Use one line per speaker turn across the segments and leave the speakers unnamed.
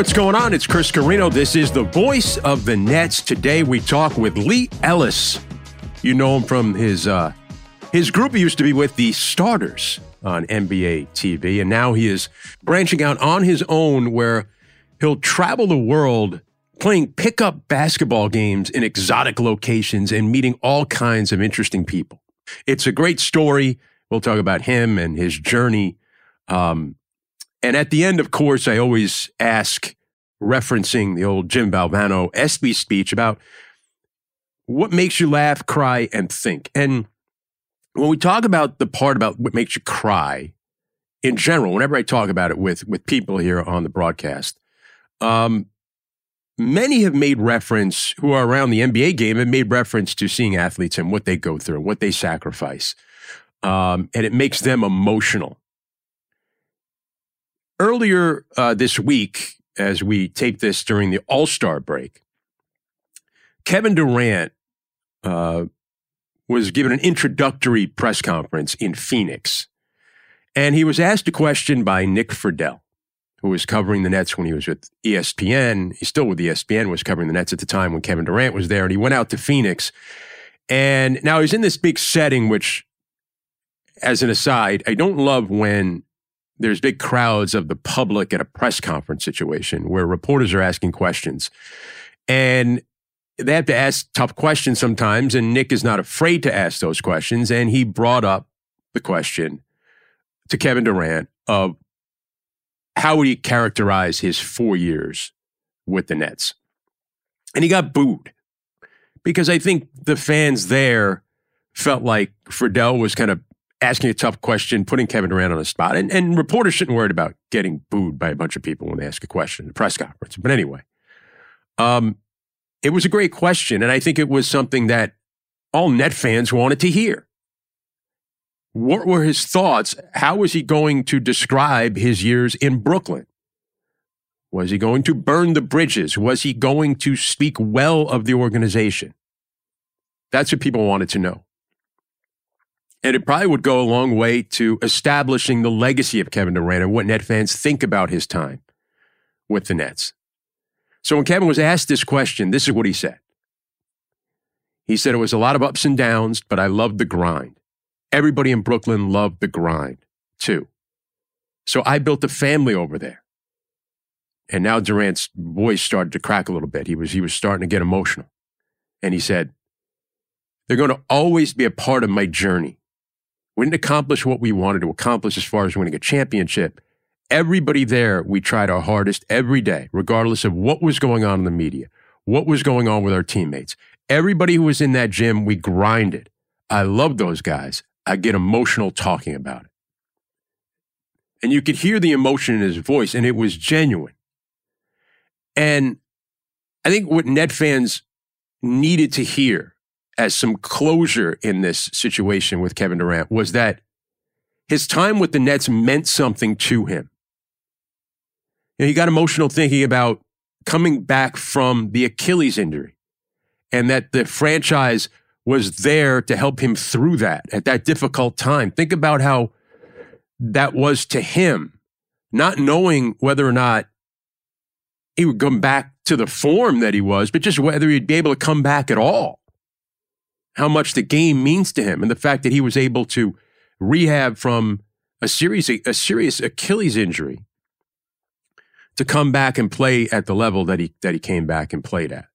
what's going on? It's Chris Carrino. This is the voice of the Nets. Today we talk with Lee Ellis. You know him from his group he used to be with, the Starters, on NBA TV. And now he is branching out on his own, where he'll travel the world playing pickup basketball games in exotic locations and meeting all kinds of interesting people. It's a great story. We'll talk about him and his journey. And at the end, of course, I always ask, referencing the old Jim Valvano ESPY speech, about what makes you laugh, cry, and think. And when we talk about the part about what makes you cry, in general, whenever I talk about it with people here on the broadcast, many have made reference, who are around the NBA game, have made reference to seeing athletes and what they go through, what they sacrifice. And it makes them emotional. Earlier this week, as we taped this during the All-Star break, Kevin Durant was given an introductory press conference in Phoenix. And he was asked a question by Nick Friedell, who was covering the Nets when he was with ESPN. He's still with ESPN, was covering the Nets at the time when Kevin Durant was there. And he went out to Phoenix. And now he's in this big setting, which, as an aside, I don't love when there's big crowds of the public at a press conference situation where reporters are asking questions. And they have to ask tough questions sometimes, and Nick is not afraid to ask those questions. And he brought up the question to Kevin Durant of how would he characterize his 4 years with the Nets. And he got booed because I think the fans there felt like Friedell was kind of asking a tough question, putting Kevin Durant on the spot. And reporters shouldn't worry about getting booed by a bunch of people when they ask a question at a press conference. But anyway, it was a great question, and I think it was something that all Net fans wanted to hear. What were his thoughts? How was he going to describe his years in Brooklyn? Was he going to burn the bridges? Was he going to speak well of the organization? That's what people wanted to know. And it probably would go a long way to establishing the legacy of Kevin Durant and what Net fans think about his time with the Nets. So when Kevin was asked this question, this is what he said. He said, it was a lot of ups and downs, but I loved the grind. Everybody in Brooklyn loved the grind, too. So I built a family over there. And now Durant's voice started to crack a little bit. He was starting to get emotional. And he said, they're going to always be a part of my journey. We didn't accomplish what we wanted to accomplish as far as winning a championship. Everybody there, we tried our hardest every day, regardless of what was going on in the media, what was going on with our teammates. Everybody who was in that gym, we grinded. I love those guys. I get emotional talking about it. And you could hear the emotion in his voice, and it was genuine. And I think what Net fans needed to hear as some closure in this situation with Kevin Durant was that his time with the Nets meant something to him. You know, he got emotional thinking about coming back from the Achilles injury and that the franchise was there to help him through that at that difficult time. Think about how that was to him, not knowing whether or not he would come back to the form that he was, but just whether he'd be able to come back at all. How much the game means to him, and the fact that he was able to rehab from a serious Achilles injury to come back and play at the level that he came back and played at.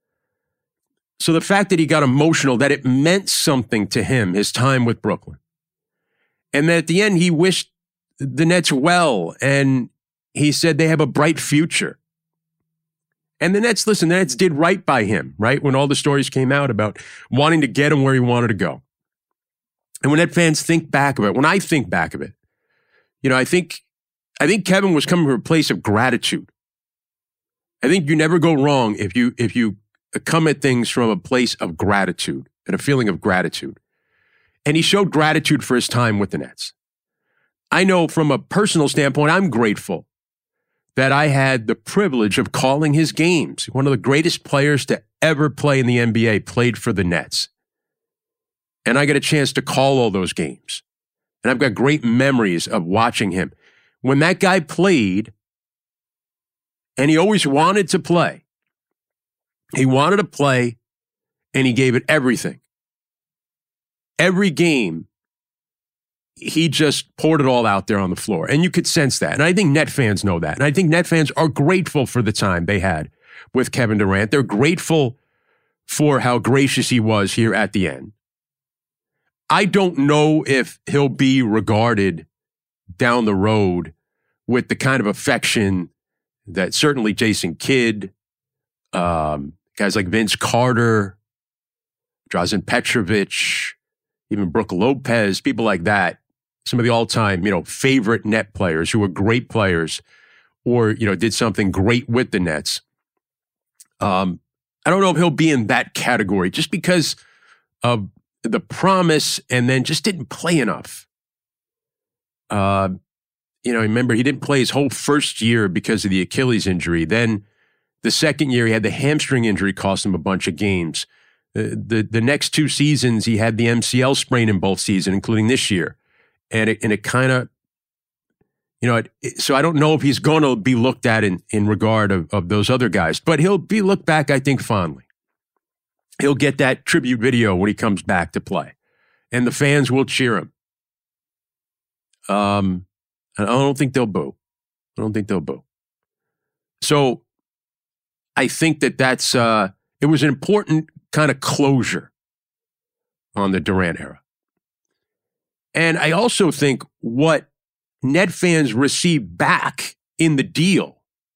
So the fact that he got emotional, that it meant something to him, his time with Brooklyn, and that at the end he wished the Nets well, and he said they have a bright future. And the Nets, listen, the Nets did right by him, right? When all the stories came out about wanting to get him where he wanted to go. And when Net fans think back of it, when I think back of it, you know, I think Kevin was coming from a place of gratitude. I think you never go wrong if you come at things from a place of gratitude and a feeling of gratitude. And he showed gratitude for his time with the Nets. I know from a personal standpoint, I'm grateful that I had the privilege of calling his games. One of the greatest players to ever play in the NBA played for the Nets. And I got a chance to call all those games. And I've got great memories of watching him. When that guy played, And he always wanted to play. He wanted to play, and he gave it everything. Every game, he just poured it all out there on the floor. And you could sense that. And I think Net fans know that. And I think Net fans are grateful for the time they had with Kevin Durant. They're grateful for how gracious he was here at the end. I don't know if he'll be regarded down the road with the kind of affection that certainly Jason Kidd, guys like Vince Carter, Drazen Petrovic, even Brook Lopez, people like that, some of the all-time, favorite Net players who were great players or, did something great with the Nets. I don't know if he'll be in that category just because of the promise and then just didn't play enough. Remember, he didn't play his whole first year because of the Achilles injury. Then the second year, he had the hamstring injury, cost him a bunch of games. The next 2 seasons, he had the MCL sprain in both seasons, including this year. And it kind of, so I don't know if he's going to be looked at in regard of those other guys, but he'll be looked back, I think, fondly. He'll get that tribute video when he comes back to play, and the fans will cheer him. I don't think they'll boo. So I think that's it was an important kind of closure on the Durant era. And I also think what Net fans received back in the deal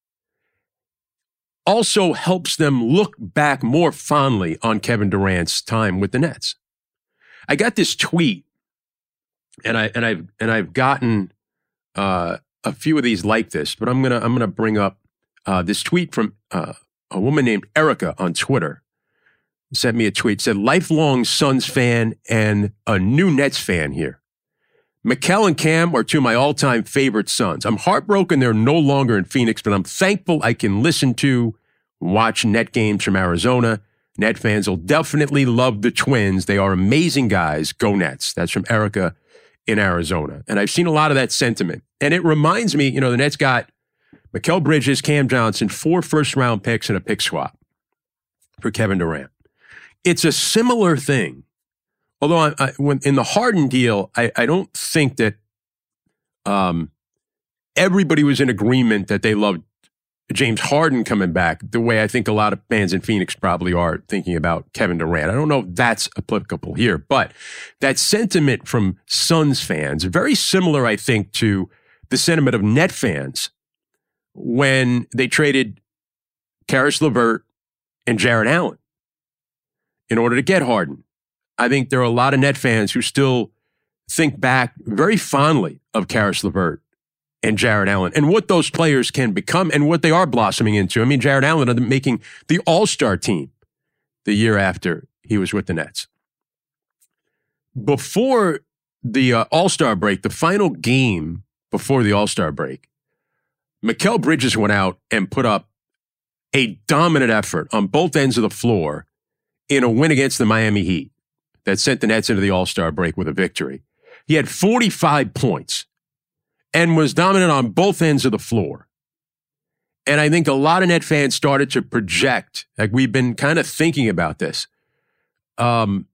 also helps them look back more fondly on Kevin Durant's time with the Nets. I got this tweet, and I've gotten a few of these like this, but I'm gonna bring up this tweet from a woman named Erica on Twitter. Sent me a tweet, said, lifelong Suns fan and a new Nets fan here. Mikal and Cam are two of my all-time favorite Suns. I'm heartbroken they're no longer in Phoenix, but I'm thankful I can listen to, watch Net games from Arizona. Net fans will definitely love the Twins. They are amazing guys. Go Nets. That's from Erica in Arizona. And I've seen a lot of that sentiment. And it reminds me, the Nets got Mikal Bridges, Cam Johnson, 4 first-round picks and a pick swap for Kevin Durant. It's a similar thing. Although when in the Harden deal, I don't think that everybody was in agreement that they loved James Harden coming back the way I think a lot of fans in Phoenix probably are thinking about Kevin Durant. I don't know if that's applicable here, but that sentiment from Suns fans, very similar, I think, to the sentiment of Net fans when they traded Karis LeVert and Jarrett Allen in order to get Harden. I think there are a lot of Net fans who still think back very fondly of Karis LeVert and Jarrett Allen and what those players can become and what they are blossoming into. I mean, Jarrett Allen ended up making the All-Star team the year after he was with the Nets. Before the All-Star break, the final game before the All-Star break, Mikal Bridges went out and put up a dominant effort on both ends of the floor in a win against the Miami Heat that sent the Nets into the All-Star break with a victory. He had 45 points and was dominant on both ends of the floor. And I think a lot of Net fans started to project, like we've been kind of thinking about this. Can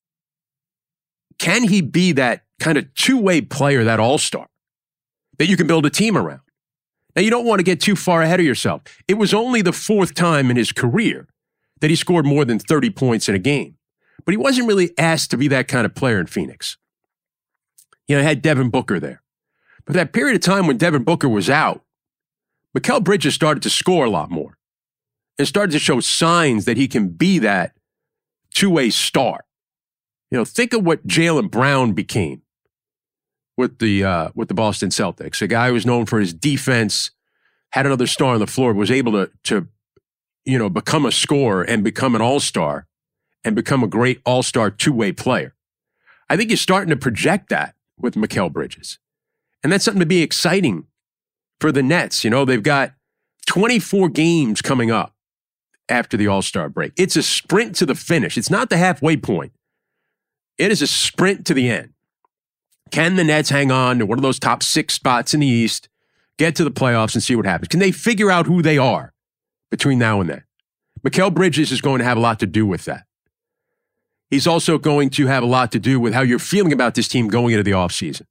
he be that kind of two-way player, that all-star, that you can build a team around? Now, you don't want to get too far ahead of yourself. It was only the 4th time in his career that he scored more than 30 points in a game. But he wasn't really asked to be that kind of player in Phoenix. He had Devin Booker there. But that period of time when Devin Booker was out, Mikal Bridges started to score a lot more and started to show signs that he can be that two-way star. Think of what Jaylen Brown became with the Boston Celtics. A guy who was known for his defense, had another star on the floor, was able to become a scorer and become an all-star and become a great all-star two-way player. I think you're starting to project that with Mikal Bridges. And that's something to be exciting for the Nets. They've got 24 games coming up after the All-Star break. It's a sprint to the finish. It's not the halfway point. It is a sprint to the end. Can the Nets hang on to one of those top 6 spots in the East, get to the playoffs and see what happens. Can they figure out who they are between now and then? Mikal Bridges is going to have a lot to do with that. He's also going to have a lot to do with how you're feeling about this team going into the offseason.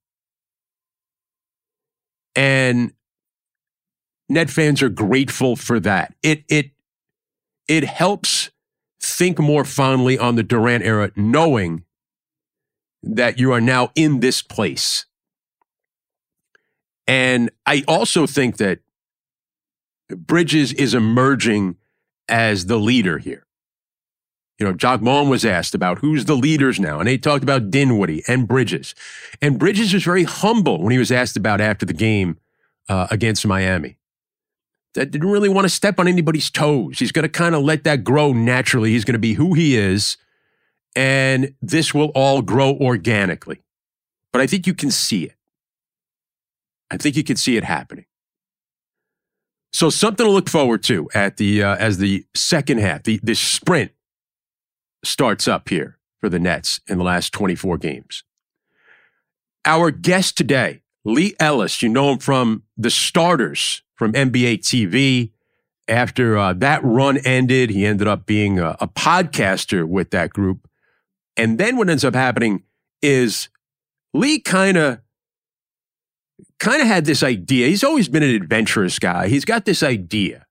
And Net fans are grateful for that. It helps think more fondly on the Durant era, knowing that you are now in this place. And I also think that Bridges is emerging as the leader here. You know, Jacque Vaughn was asked about who's the leaders now, and they talked about Dinwiddie and Bridges. And Bridges was very humble when he was asked about after the game against Miami. That didn't really want to step on anybody's toes. He's going to kind of let that grow naturally. He's going to be who he is, and this will all grow organically. But I think you can see it. I think you can see it happening. So something to look forward to at the as the second half, the sprint starts up here for the Nets in the last 24 games. Our guest today, Lee Ellis, you know him from The Starters from NBA TV. After that run ended, he ended up being a podcaster with that group. And then what ends up happening is Lee kind of had this idea. He's always been an adventurous guy. He's got this idea.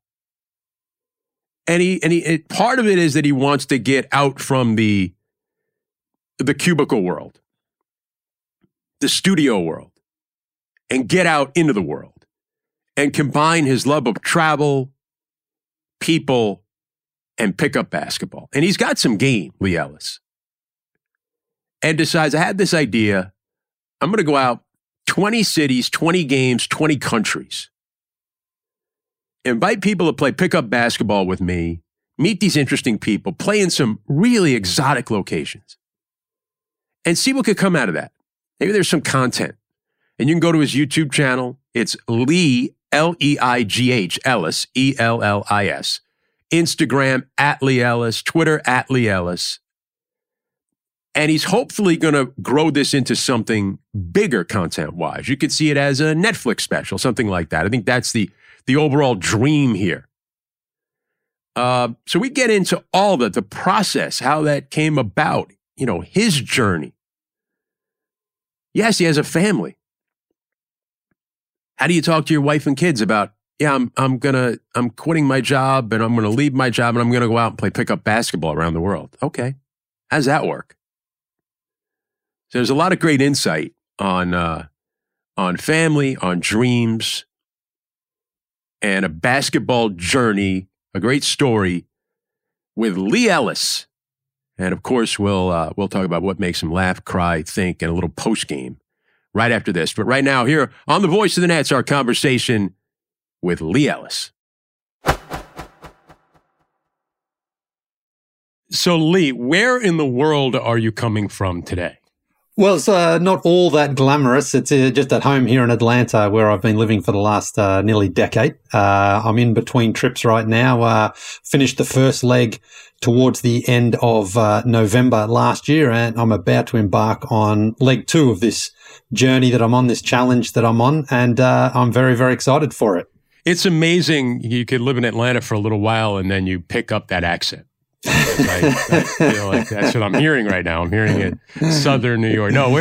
And part of it is that he wants to get out from the cubicle world, the studio world, and get out into the world and combine his love of travel, people, and pickup basketball. And he's got some game, Lee Ellis. And decides, I had this idea. I'm going to go out 20 cities, 20 games, 20 countries. Invite people to play pickup basketball with me, meet these interesting people, play in some really exotic locations, and see what could come out of that. Maybe there's some content. And you can go to his YouTube channel. It's Lee, Leigh, Ellis, Ellis. Instagram, @Lee Ellis. Twitter, @Lee Ellis. And he's hopefully going to grow this into something bigger content-wise. You could see it as a Netflix special, something like that. I think that's the overall dream here. So we get into all the process, how that came about, you know, his journey. Yes, he has a family. How do you talk to your wife and kids about, I'm quitting my job and I'm going to leave my job and I'm going to go out and play pickup basketball around the world? Okay. How does that work? So there's a lot of great insight on family, on dreams, and a basketball journey, a great story with Lee Ellis. And of course, we'll talk about what makes him laugh, cry, think, and a little post-game right after this. But right now, here on The Voice of the Nets, our conversation with Lee Ellis. So, Lee, where in the world are you coming from today?
Well, it's not all that glamorous. It's just at home here in Atlanta, where I've been living for the last nearly decade. I'm in between trips right now. Finished the first leg towards the end of November last year, and I'm about to embark on leg 2 of this journey that I'm on, this challenge that I'm on, and I'm very, very excited for it.
It's amazing. You could live in Atlanta for a little while, and then you pick up that accent. I feel like that's what I'm hearing right now. I'm hearing it, Southern New York. No,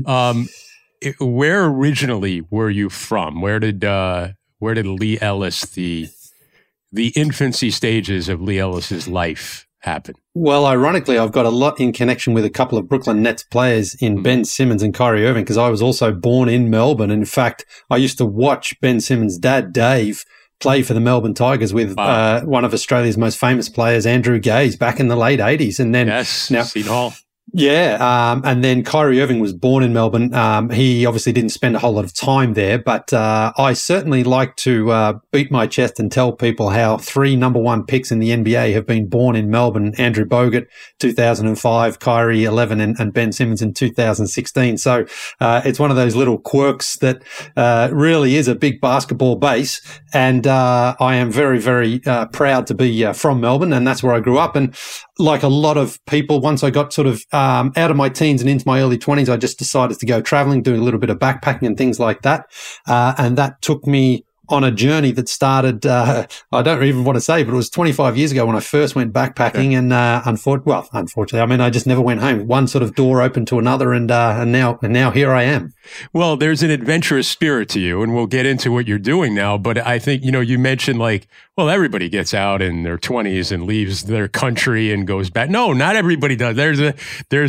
where originally were you from? Where did Lee Ellis, the infancy stages of Lee Ellis's life, happen?
Well, ironically, I've got a lot in connection with a couple of Brooklyn Nets players in Ben Simmons and Kyrie Irving, because I was also born in Melbourne. In fact, I used to watch Ben Simmons' dad, Dave, play for the Melbourne Tigers with one of Australia's most famous players, Andrew Gaze, back in the late 80s. And then
Seton Hall.
Yeah, and then Kyrie Irving was born in Melbourne. He obviously didn't spend a whole lot of time there, but I certainly like to beat my chest and tell people how 3 number 1 picks in the NBA have been born in Melbourne. Andrew Bogut, 2005, Kyrie, 11, and Ben Simmons in 2016. So it's one of those little quirks that really is a big basketball base. And I am very, very proud to be from Melbourne, and that's where I grew up. And like a lot of people, once I got sort of out of my teens and into my early 20s, I just decided to go traveling, doing a little bit of backpacking and things like that. And that took me on a journey that started, I don't even want to say, but it was 25 years ago when I first went backpacking. And unfortunately, I mean, I just never went home. One sort of door opened to another, and now here I am.
Well, there's an adventurous spirit to you, and we'll get into what you're doing now. But I think, you mentioned everybody gets out in their 20s and leaves their country and goes back. No, not everybody does. There's a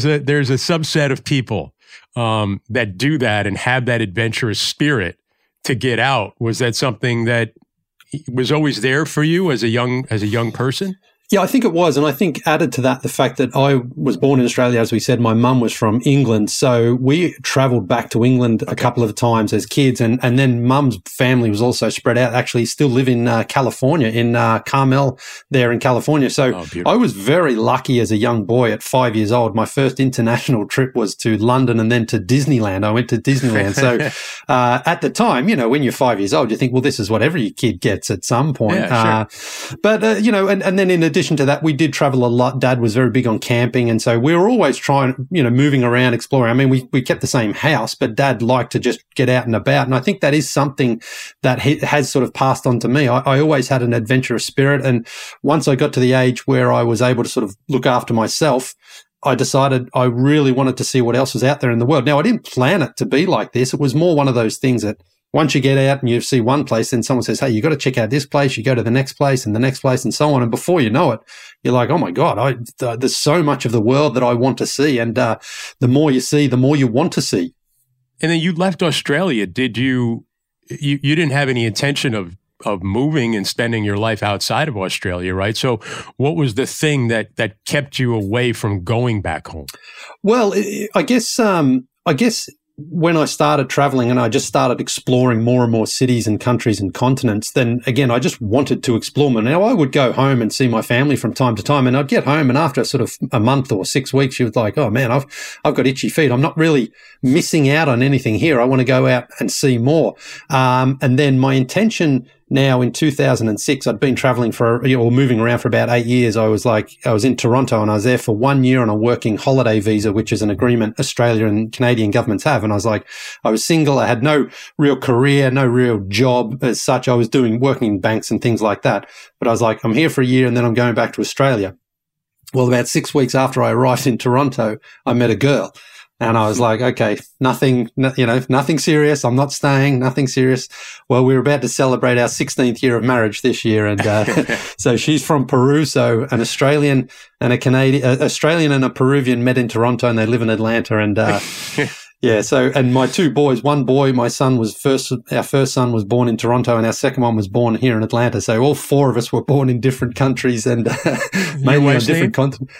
subset of people that do that and have that adventurous spirit to get out. Was that something that was always there for you as a young person?
Yeah, I think it was. And I think added to that, the fact that I was born in Australia, as we said, my mum was from England. So we traveled back to England a couple of times as kids. And then mum's family was also spread out, actually still live in California, in Carmel there in California. So I was very lucky as a young boy at 5 years old. My first international trip was to London and then to Disneyland. I went to Disneyland. So at the time, when you're 5 years old, you think, well, this is what every kid gets at some point.
Yeah, sure.
But and then in addition to that, we did travel a lot. Dad was very big on camping. And so we were always trying, moving around, exploring. I mean, we kept the same house, but Dad liked to just get out and about. And I think that is something that has sort of passed on to me. I always had an adventurous spirit. And once I got to the age where I was able to sort of look after myself, I decided I really wanted to see what else was out there in the world. Now, I didn't plan it to be like this. It was more one of those things that once you get out and you see one place, then someone says, hey, you got to check out this place. You go to the next place and the next place and so on. And before you know it, you're like, oh my God, there's so much of the world that I want to see. And the more you see, the more you want to see.
And then you left Australia. Did you didn't have any intention of moving and spending your life outside of Australia, right? So what was the thing that kept you away from going back home?
Well, I guess when I started traveling and I just started exploring more and more cities and countries and continents, then again, I just wanted to explore more. Now, I would go home and see my family from time to time, and I'd get home, and after sort of a month or 6 weeks, she was like, oh man, I've got itchy feet. I'm not really missing out on anything here. I want to go out and see more. And then my intention now in 2006, I'd been traveling moving around for about 8 years. I was in Toronto, and I was there for 1 year on a working holiday visa, which is an agreement Australia and Canadian governments have. And I was single. I had no real career, no real job as such. I was working in banks and things like that. But I was like, I'm here for a year and then I'm going back to Australia. Well, about 6 weeks after I arrived in Toronto, I met a girl. And I was like, okay, nothing serious. I'm not staying, nothing serious. Well, we were about to celebrate our 16th year of marriage this year. And so she's from Peru. So an Australian and a Peruvian met in Toronto, and they live in Atlanta. And yeah, so, and my two boys, one boy, our first son was born in Toronto, and our second one was born here in Atlanta. So all four of us were born in different countries and mainly on different continents.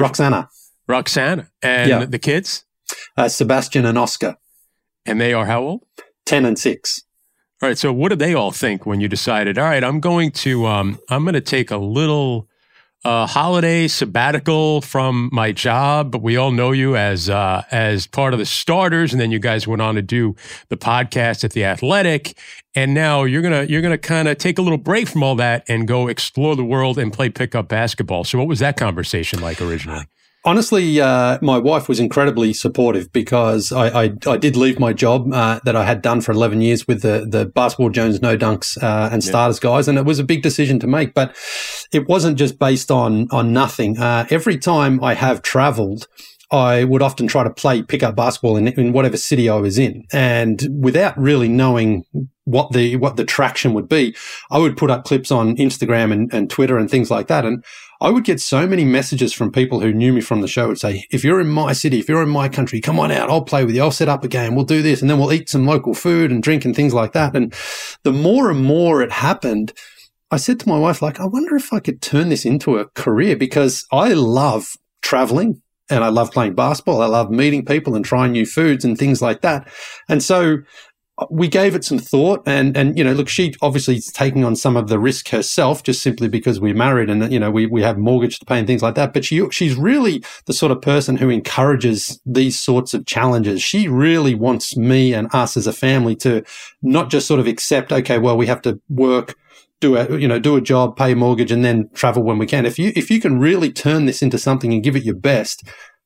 Roxana. And the kids?
Sebastian and Oscar.
And they are how old?
10 and 6.
All right. So what did they all think when you decided, all right, I'm going to take a little holiday sabbatical from my job, but we all know you as part of the starters. And then you guys went on to do the podcast at The Athletic. And now you're gonna kind of take a little break from all that and go explore the world and play pickup basketball. So what was that conversation like originally?
Honestly, my wife was incredibly supportive because I did leave my job that I had done for 11 years with the Basketball Jones No Dunks and Starters guys, and it was a big decision to make. But it wasn't just based on nothing. Every time I have traveled, I would often try to play pickup basketball in whatever city I was in, and without really knowing what the traction would be, I would put up clips on Instagram and Twitter and things like that, and I would get so many messages from people who knew me from the show would say, if you're in my city, if you're in my country, come on out, I'll play with you, I'll set up a game, we'll do this, and then we'll eat some local food and drink and things like that. And the more and more it happened, I said to my wife, I wonder if I could turn this into a career, because I love traveling and I love playing basketball. I love meeting people and trying new foods and things like that. And so we gave it some thought, and look, she obviously is taking on some of the risk herself, just simply because we're married and we have mortgage to pay and things like that. But she's really the sort of person who encourages these sorts of challenges. She really wants me and us as a family to not just sort of accept, okay, well, we have to work, do a job, pay a mortgage, and then travel when we can. If you can really turn this into something and give it your best,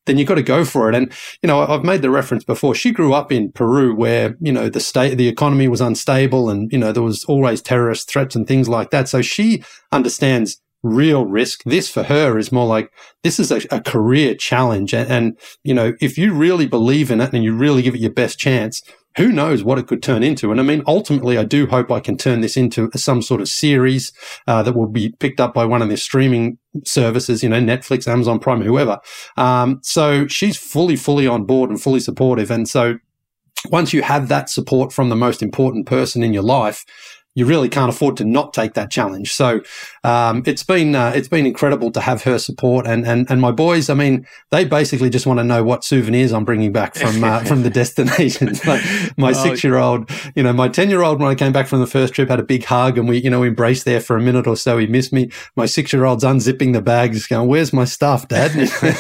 then you've got to go for it. And, I've made the reference before. She grew up in Peru where, the economy was unstable and, there was always terrorist threats and things like that. So she understands real risk. This for her is more like, this is a career challenge. And, if you really believe in it and you really give it your best chance, who knows what it could turn into? And I mean, ultimately, I do hope I can turn this into some sort of series that will be picked up by one of the streaming services, Netflix, Amazon Prime, whoever. So she's fully on board and fully supportive. And so once you have that support from the most important person in your life, you really can't afford to not take that challenge. So it's been incredible to have her support, and my boys. I mean, they basically just want to know what souvenirs I'm bringing back from the destinations. My 6-year-old, my 10-year-old, when I came back from the first trip, had a big hug, and we embraced there for a minute or so. He missed me. My 6-year-old's unzipping the bags, going, "Where's my stuff, Dad?"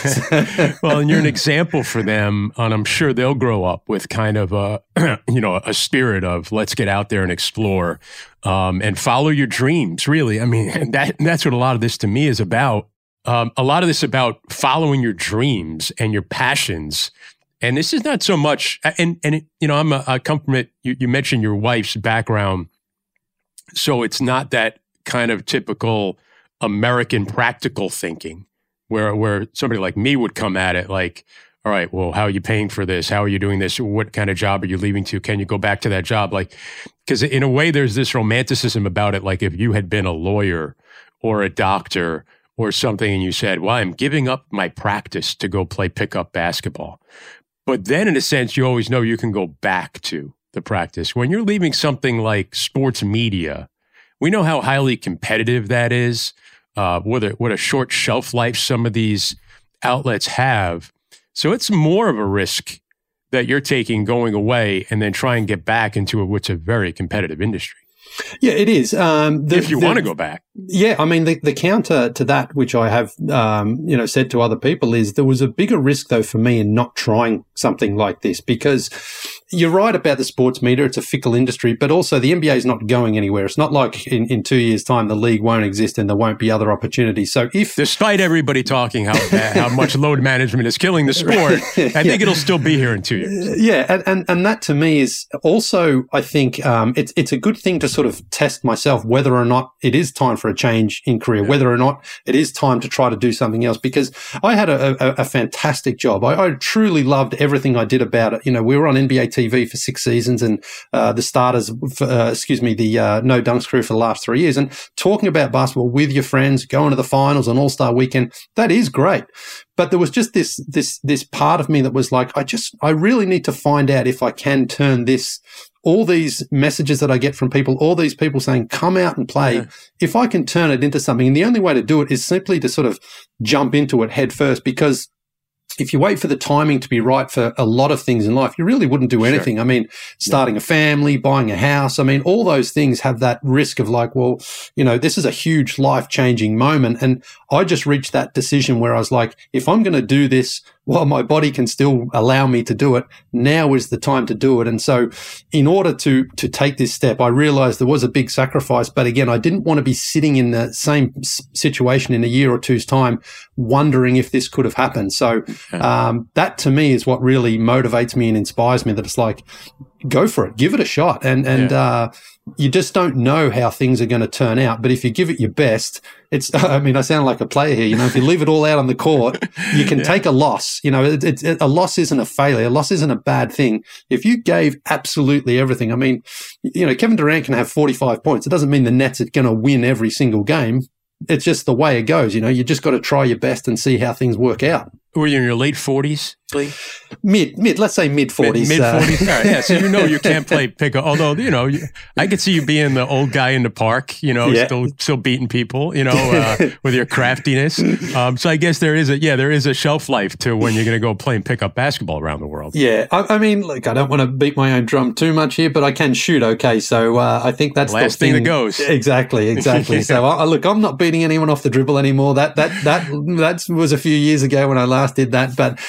Well, and you're an example for them, and I'm sure they'll grow up with kind of a spirit of let's get out there and explore. And follow your dreams, really. I mean, that's what a lot of this to me is about. A lot of this about following your dreams and your passions. And this is not so much, I'm a compliment. You mentioned your wife's background. So it's not that kind of typical American practical thinking where somebody like me would come at it like, all right, well, how are you paying for this? How are you doing this? What kind of job are you leaving to? Can you go back to that job? Like, because in a way, there's this romanticism about it. Like if you had been a lawyer or a doctor or something and you said, well, I'm giving up my practice to go play pickup basketball. But then in a sense, you always know you can go back to the practice. When you're leaving something like sports media, we know how highly competitive that is, what a short shelf life some of these outlets have. So it's more of a risk that you're taking going away and then try and get back into what's a very competitive industry.
Yeah, it is.
If you want to go back.
Yeah, I mean, the counter to that, which I have, said to other people is there was a bigger risk, though, for me in not trying something like this because you're right about the sports media. It's a fickle industry, but also the NBA is not going anywhere. It's not like in 2 years' time the league won't exist and there won't be other opportunities. So
despite everybody talking how much load management is killing the sport, I think it'll still be here in 2 years.
Yeah, and that to me is also, I think, it's a good thing to sort of test myself whether or not it is time for a change in career, whether or not it is time to try to do something else. Because I had a fantastic job. I truly loved everything I did about it. We were on NBA TV for 6 seasons and the starters, the No Dunks crew for the last 3 years. And talking about basketball with your friends, going to the finals on All-Star Weekend, that is great. But there was just this part of me that was like, I really need to find out if I can turn this, all these messages that I get from people, all these people saying, come out and play, if I can turn it into something. And the only way to do it is simply to sort of jump into it head first, because if you wait for the timing to be right for a lot of things in life, you really wouldn't do anything. Sure. I mean, starting a family, buying a house, I mean, all those things have that risk of like, well, this is a huge life-changing moment. And I just reached that decision where I was like, if I'm going to do this while my body can still allow me to do it, now is the time to do it. And so in order to take this step, I realized there was a big sacrifice. But again, I didn't want to be sitting in the same situation in a year or two's time, wondering if this could have happened. So that to me is what really motivates me and inspires me, that it's like, go for it, give it a shot. And you just don't know how things are going to turn out. But if you give it your best, I sound like a player here, if you leave it all out on the court, you can take a loss. A loss isn't a failure. A loss isn't a bad thing. If you gave absolutely everything, I mean, Kevin Durant can have 45 points. It doesn't mean the Nets are going to win every single game. It's just the way it goes. You just got to try your best and see how things work out.
Were you in your late 40s, Lee?
Let's say mid 40s.
Mid 40s. All right, yeah. So you can't play pickup. Although I could see you being the old guy in the park. Still beating people. With your craftiness. So I guess there is a shelf life to when you're going to go playing pickup basketball around the world.
Yeah, I mean, look, I don't want to beat my own drum too much here, but I can shoot okay. So I think that's
the last thing that goes.
Exactly. Yeah. So look, I'm not beating anyone off the dribble anymore. That was a few years ago when I last did that. But I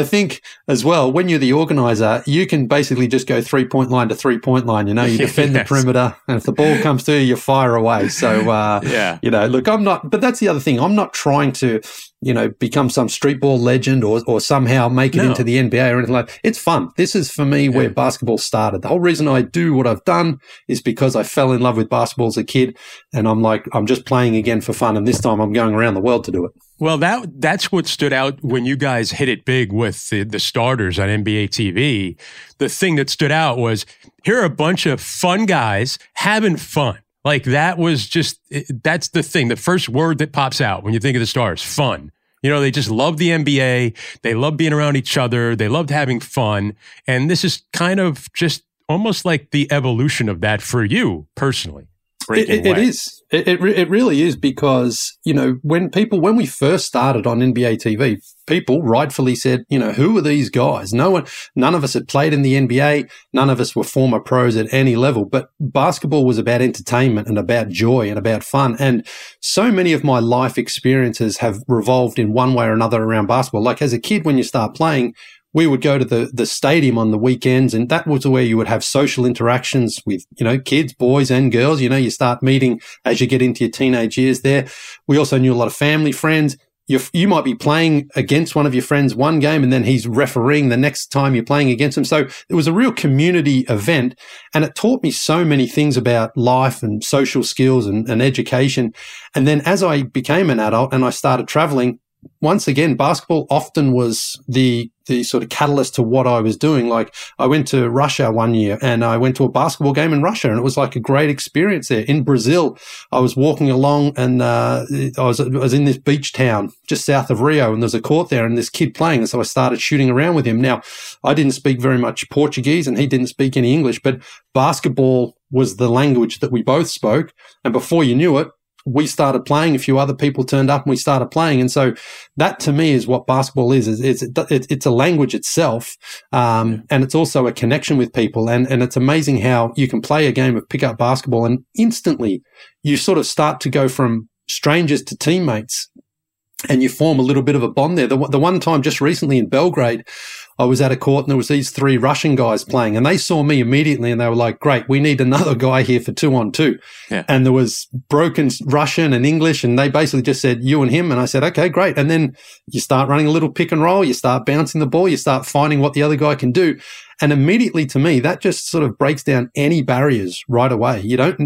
think as well, when you're the organizer, you can basically just go 3-point line to 3-point line. You know, you defend the perimeter, and if the ball comes to you fire away. So, you know, look, I'm not, but that's the other thing. I'm not trying to, you know, become some street ball legend or somehow make it into the NBA or anything like that. It's fun. This is for me where basketball started. The whole reason I do what I've done is because I fell in love with basketball as a kid, and I'm like, I'm just playing again for fun, and this time I'm going around the world to do it.
Well, that's what stood out when you guys hit it big with the starters on NBA TV. The thing that stood out was, here are a bunch of fun guys having fun. Like, that was just, that's the thing. The first word that pops out when you think of the Stars, fun. You know, they just love the NBA. They love being around each other. They loved having fun. And this is kind of just almost like the evolution of that for you personally.
It is. It really is, because, you know, when we first started on NBA TV, people rightfully said, you know, who are these guys? None of us had played in the NBA. None of us were former pros at any level, but basketball was about entertainment and about joy and about fun. And so many of my life experiences have revolved in one way or another around basketball. Like, as a kid, when you start playing, we would go to the stadium on the weekends, and that was where you would have social interactions with, you know, kids, boys and girls. You know, you start meeting as you get into your teenage years there. We also knew a lot of family friends. You might be playing against one of your friends one game, and then he's refereeing the next time you're playing against him. So it was a real community event, and it taught me so many things about life and social skills and education. And then as I became an adult and I started traveling, once again, basketball often was the sort of catalyst to what I was doing. Like, I went to Russia one year, and I went to a basketball game in Russia, and it was like a great experience there. In Brazil, I was walking along, and I was in this beach town just south of Rio, and there's a court there, and this kid playing, and so I started shooting around with him. Now, I didn't speak very much Portuguese, and he didn't speak any English, but basketball was the language that we both spoke, and before you knew it, we started playing. A few other people turned up and we started playing. And so that, to me, is what basketball is. It's a language itself. And it's also a connection with people. And it's amazing how you can play a game of pickup basketball and instantly you sort of start to go from strangers to teammates, and you form a little bit of a bond there. The one time just recently in Belgrade, I was at a court and there was these 3 Russian guys playing, and they saw me immediately and they were like, great, we need another guy here for 2-on-2. Yeah. And there was broken Russian and English, and they basically just said, you and him. And I said, okay, great. And then you start running a little pick and roll, you start bouncing the ball, you start finding what the other guy can do. And immediately, to me, that just sort of breaks down any barriers right away. You don't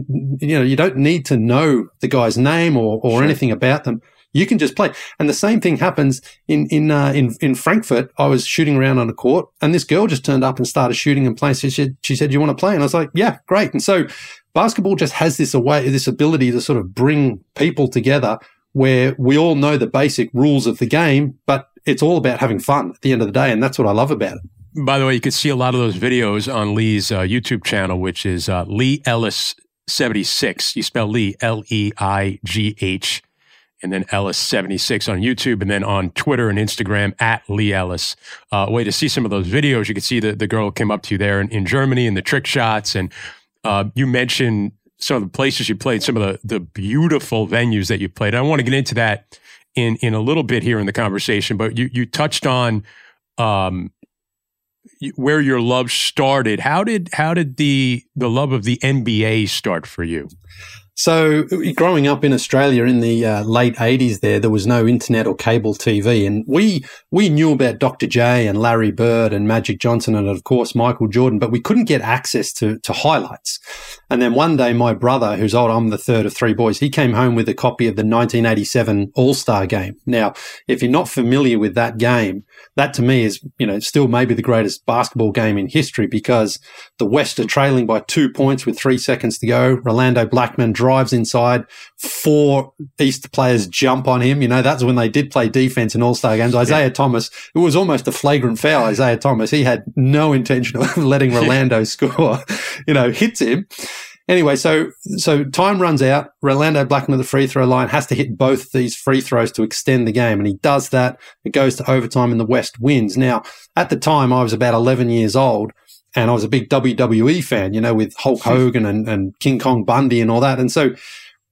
need to know the guy's name or anything about them. You can just play. And the same thing happens in Frankfurt. I was shooting around on a court, and this girl just turned up and started shooting and playing. She said, you want to play? And I was like, yeah, great. And so basketball just has this ability to sort of bring people together where we all know the basic rules of the game, but it's all about having fun at the end of the day. And that's what I love about it.
By the way, you can see a lot of those videos on Lee's YouTube channel, which is Lee Ellis 76. You spell Lee, Leigh, and then Ellis 76 on YouTube, and then on Twitter and Instagram at Lee Ellis. Way to see some of those videos. You can see the girl came up to you there in Germany and the trick shots. And you mentioned some of the places you played, some of the beautiful venues that you played. I want to get into that in a little bit here in the conversation, but you touched on where your love started. How did the love of the NBA start for you?
So growing up in Australia in the late 80s there was no internet or cable TV. And we knew about Dr. J and Larry Bird and Magic Johnson and, of course, Michael Jordan, but we couldn't get access to highlights. And then one day my brother, who's old, I'm the third of 3 boys, he came home with a copy of the 1987 All-Star Game. Now, if you're not familiar with that game, that to me is, still maybe the greatest basketball game in history, because the West are trailing by 2 points with 3 seconds to go. Rolando Blackman drives inside, 4 East players jump on him. That's when they did play defense in All-Star games. Isaiah Thomas, it was almost a flagrant foul. Isaiah Thomas, he had no intention of letting Rolando score, hits him. Anyway, so time runs out. Rolando Blackman at the free throw line has to hit both these free throws to extend the game, and he does that. It goes to overtime and the West wins. Now, at the time, I was about 11 years old, and I was a big WWE fan, with Hulk Hogan and King Kong Bundy and all that. And so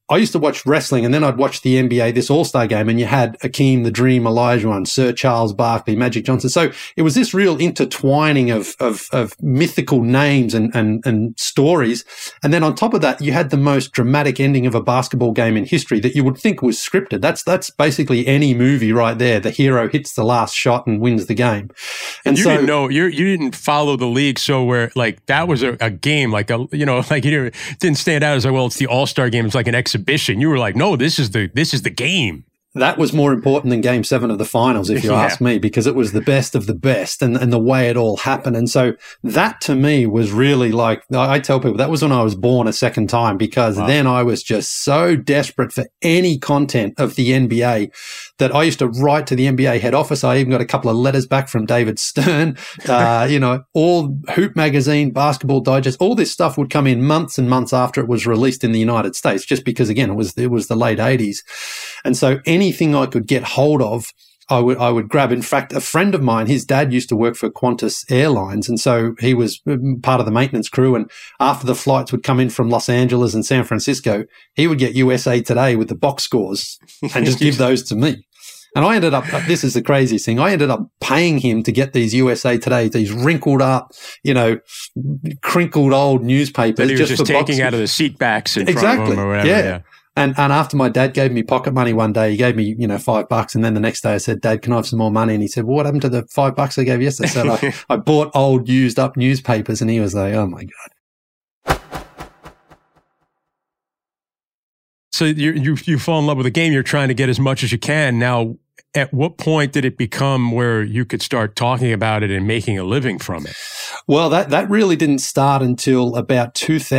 I used to watch wrestling, and then I'd watch the NBA, this All-Star game, and you had Akeem the Dream Olajuwon, Sir Charles Barkley, Magic Johnson. So it was this real intertwining of mythical names and stories. And then on top of that, you had the most dramatic ending of a basketball game in history that you would think was scripted. That's basically any movie right there. The hero hits the last shot and wins the game. And
you
so,
didn't know, you didn't follow the league, so where like that was a game, like like you didn't stand out as like, well, it's the All-Star game, it's like an exhibition. You were like, no, this is the game.
That was more important than Game 7 of the finals, if you ask me, because it was the best of the best and the way it all happened. And so that to me was really like, I tell people that was when I was born a second time, because then I was just so desperate for any content of the NBA that I used to write to the NBA head office. I even got a couple of letters back from David Stern, all Hoop Magazine, Basketball Digest, all this stuff would come in months and months after it was released in the United States, just because, again, it was the late 80s. And so anything I could get hold of, I would grab. In fact, a friend of mine, his dad used to work for Qantas Airlines, and so he was part of the maintenance crew. And after the flights would come in from Los Angeles and San Francisco, he would get USA Today with the box scores and just give those to me. And I ended up, this is the craziest thing, I ended up paying him to get these USA Today, these wrinkled up, crinkled old newspapers.
That he was just taking out of the seat backs in front of him or whatever.
Yeah. And after my dad gave me pocket money one day, he gave me, $5. And then the next day I said, Dad, can I have some more money? And he said, well, what happened to the $5 I gave you yesterday? I said, I bought old used up newspapers. And he was like, oh my God.
So you fall in love with the game. You're trying to get as much as you can. Now, at what point did it become where you could start talking about it and making a living from it?
Well, that really didn't start until about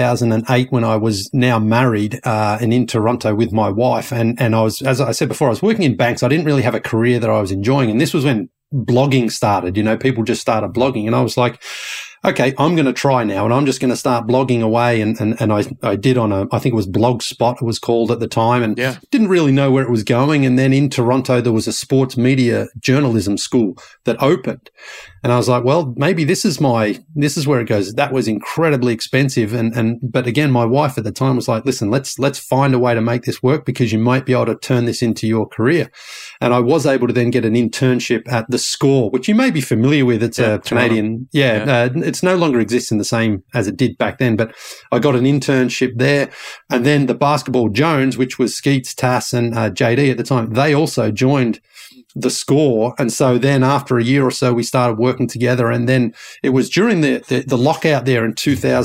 2008, when I was now married and in Toronto with my wife. And I was, as I said before, I was working in banks. I didn't really have a career that I was enjoying. And this was when blogging started. People just started blogging. And I was like, okay, I'm going to try now, and I'm just going to start blogging away. And I did on I think it was Blogspot, it was called at the time, and didn't really know where it was going. And then in Toronto, there was a sports media journalism school that opened. And I was like, well, maybe this is where it goes. That was incredibly expensive. But again, my wife at the time was like, listen, let's find a way to make this work, because you might be able to turn this into your career. And I was able to then get an internship at The Score, which you may be familiar with. It's a Canadian, it's no longer exists in the same as it did back then, but I got an internship there. And then the Basketball Jones, which was Skeets, Tass, and JD at the time, they also joined The Score. And so then after a year or so, we started working together. And then it was during the lockout there in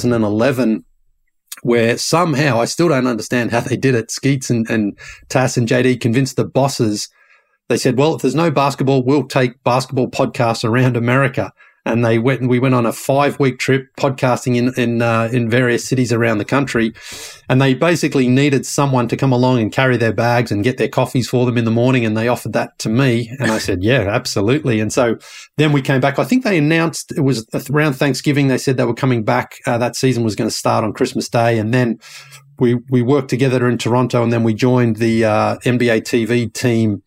2011, where somehow, I still don't understand how they did it, Skeets and Tass and JD convinced the bosses. They said, well, if there's no basketball, we'll take basketball podcasts around America. And we went on a 5-week trip podcasting in various cities around the country. And they basically needed someone to come along and carry their bags and get their coffees for them in the morning. And they offered that to me. And I said, yeah, absolutely. And so then we came back. I think they announced it was around Thanksgiving. They said they were coming back. That season was going to start on Christmas Day. And then we worked together in Toronto. And then we joined the NBA TV team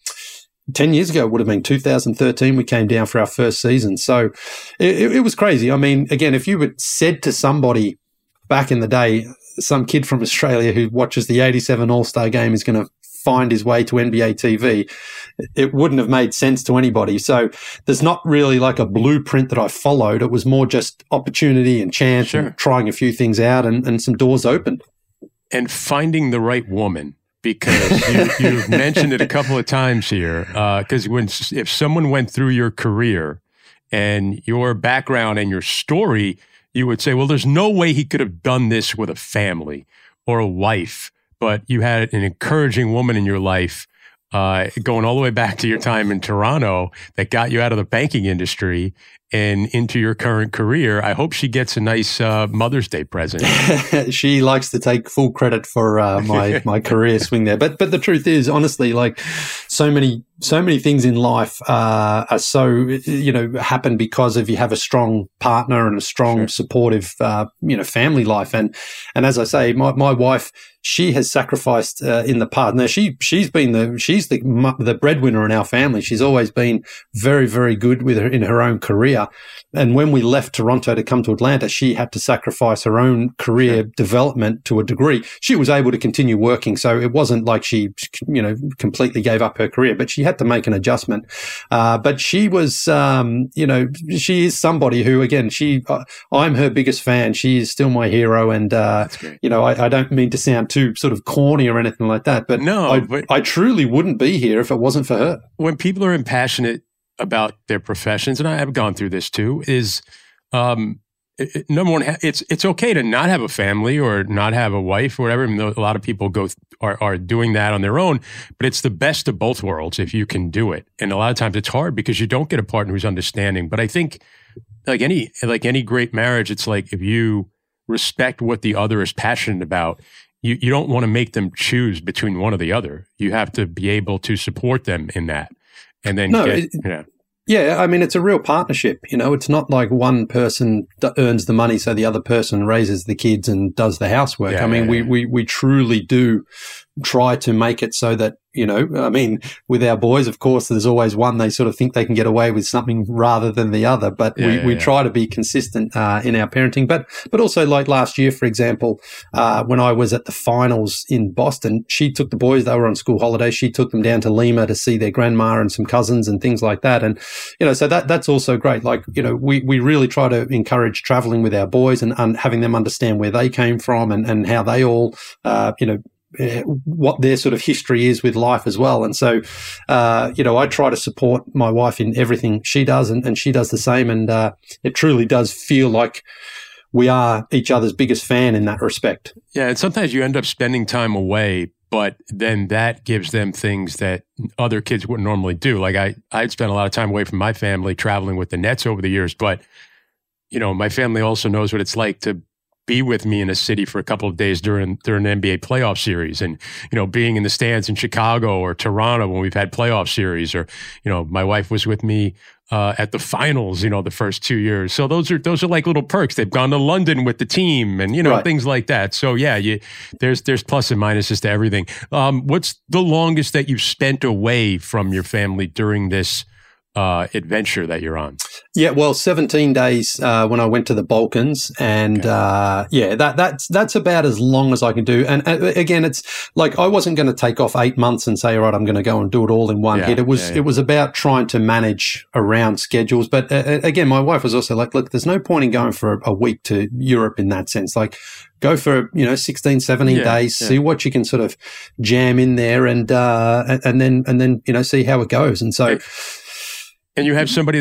10 years ago. It would have been 2013. We came down for our first season. So it was crazy. I mean, again, if you had said to somebody back in the day, some kid from Australia who watches the 87 All-Star game is going to find his way to NBA TV, it wouldn't have made sense to anybody. So there's not really like a blueprint that I followed. It was more just opportunity and chance and trying a few things out, and some doors opened.
And finding the right woman. Because you've mentioned it a couple of times here, because if someone went through your career and your background and your story, you would say, well, there's no way he could have done this with a family or a wife, but you had an encouraging woman in your life, going all the way back to your time in Toronto, that got you out of the banking industry and into your current career. I hope she gets a nice Mother's Day present.
She likes to take full credit for my career swing there. But the truth is, honestly, like so many so many things in life are so, happen because of you have a strong partner and a strong, supportive, family life. And as I say, my wife, she has sacrificed in the past. Now she's the breadwinner in our family. She's always been very, very good with her in her own career. And when we left Toronto to come to Atlanta, she had to sacrifice her own career development to a degree. She was able to continue working, so it wasn't like she, completely gave up her career, but she had to make an adjustment. But she was, she is somebody who, again, I'm her biggest fan. She is still my hero. And, I don't mean to sound too sort of corny or anything like that, but I truly wouldn't be here if it wasn't for her.
When people are impassionate about their professions, and I have gone through this too, is number one, it's okay to not have a family or not have a wife or whatever. Even though a lot of people are doing that on their own, but it's the best of both worlds if you can do it. And a lot of times it's hard because you don't get a partner who's understanding. But I think like any great marriage, it's like if you respect what the other is passionate about, you don't want to make them choose between one or the other. You have to be able to support them in that. And then
yeah, I mean, it's a real partnership. It's not like one person earns the money so the other person raises the kids and does the housework. We truly do try to make it so that, with our boys, of course, there's always one they sort of think they can get away with something rather than the other. But we try to be consistent in our parenting. But also like last year, for example, when I was at the finals in Boston, she took the boys, they were on school holidays. She took them down to Lima to see their grandma and some cousins and things like that. And, so that's also great. Like, we really try to encourage traveling with our boys and having them understand where they came from and how they all, what their sort of history is with life as well. And so, I try to support my wife in everything she does and she does the same. And it truly does feel like we are each other's biggest fan in that respect.
Yeah. And sometimes you end up spending time away, but then that gives them things that other kids wouldn't normally do. Like I'd spent a lot of time away from my family traveling with the Nets over the years, but, my family also knows what it's like to be with me in a city for a couple of days during an NBA playoff series, and being in the stands in Chicago or Toronto when we've had playoff series, or my wife was with me at the finals, the first 2 years. So those are like little perks. They've gone to London with the team and things like that. So yeah, there's plus and minuses to everything. What's the longest that you've spent away from your family during this adventure that you're on?
Yeah, well, 17 days when I went to the Balkans, and that's about as long as I can do. And again, it's like I wasn't going to take off 8 months and say, all right, I'm going to go and do it all in one hit. It was about trying to manage around schedules. But again, my wife was also like, look, there's no point in going for a week to Europe in that sense. Like, go for 16, 17 days, see what you can sort of jam in there, and then see how it goes. And so.
And you have somebody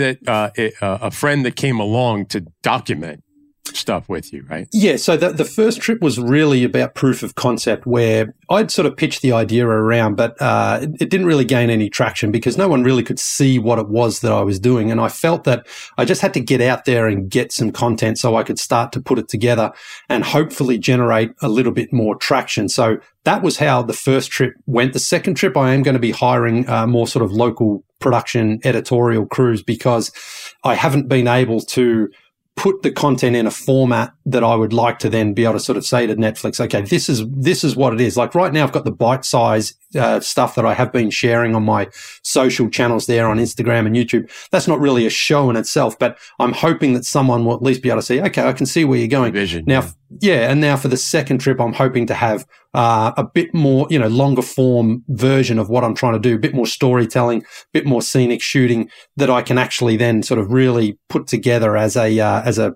a friend that came along to document stuff with you, right?
Yeah. So the first trip was really about proof of concept, where I'd sort of pitched the idea around, but it didn't really gain any traction because no one really could see what it was that I was doing. And I felt that I just had to get out there and get some content so I could start to put it together and hopefully generate a little bit more traction. So that was how the first trip went. The second trip, I am going to be hiring more sort of local production editorial crews because I haven't been able to put the content in a format that I would like to then be able to sort of say to Netflix, okay, this is what it is. Like right now, I've got the bite-size stuff that I have been sharing on my social channels there on Instagram and YouTube. That's not really a show in itself, but I'm hoping that someone will at least be able to see, okay, I can see where you're going.
Vision.
Now, and now for the second trip, I'm hoping to have a bit more, longer form version of what I'm trying to do, a bit more storytelling, a bit more scenic shooting that I can actually then sort of really put together as a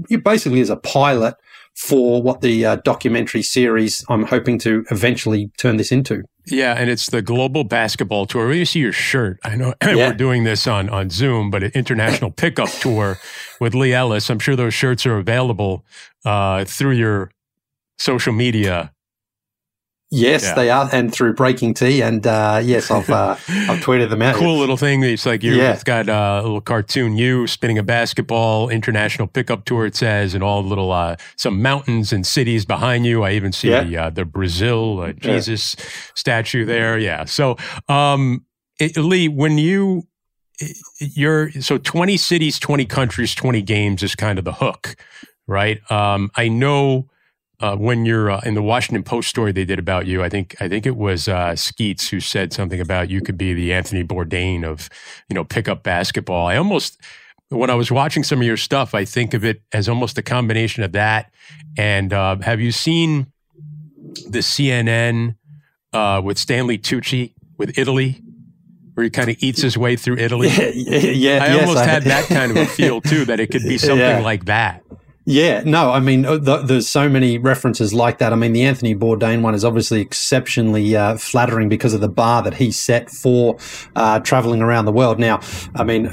pilot for what the documentary series I'm hoping to eventually turn this into.
Yeah, and it's the Global Basketball Tour. When you see your shirt, I know we're doing this on Zoom, but an international pickup tour with Lee Ellis. I'm sure those shirts are available through your social media.
Yes, they are, and through Breaking Tea, and yes, I've tweeted them out.
Cool little thing. It's like it's got a little cartoon you spinning a basketball, international pickup tour. It says, and all the little some mountains and cities behind you. I even see the Brazil Jesus statue there. Yeah, so Lee, when so 20 cities, 20 countries, 20 games is kind of the hook, right? I know when you're in the Washington Post story they did about you, I think it was Skeets who said something about you could be the Anthony Bourdain of, pickup basketball. When I was watching some of your stuff, I think of it as almost a combination of that. And have you seen the CNN with Stanley Tucci with Italy, where he kind of eats his way through Italy?
Yeah.
I almost had that kind of a feel too, that it could be something like that.
Yeah, no, I mean, there's so many references like that. I mean, the Anthony Bourdain one is obviously exceptionally flattering because of the bar that he set for traveling around the world. Now, I mean,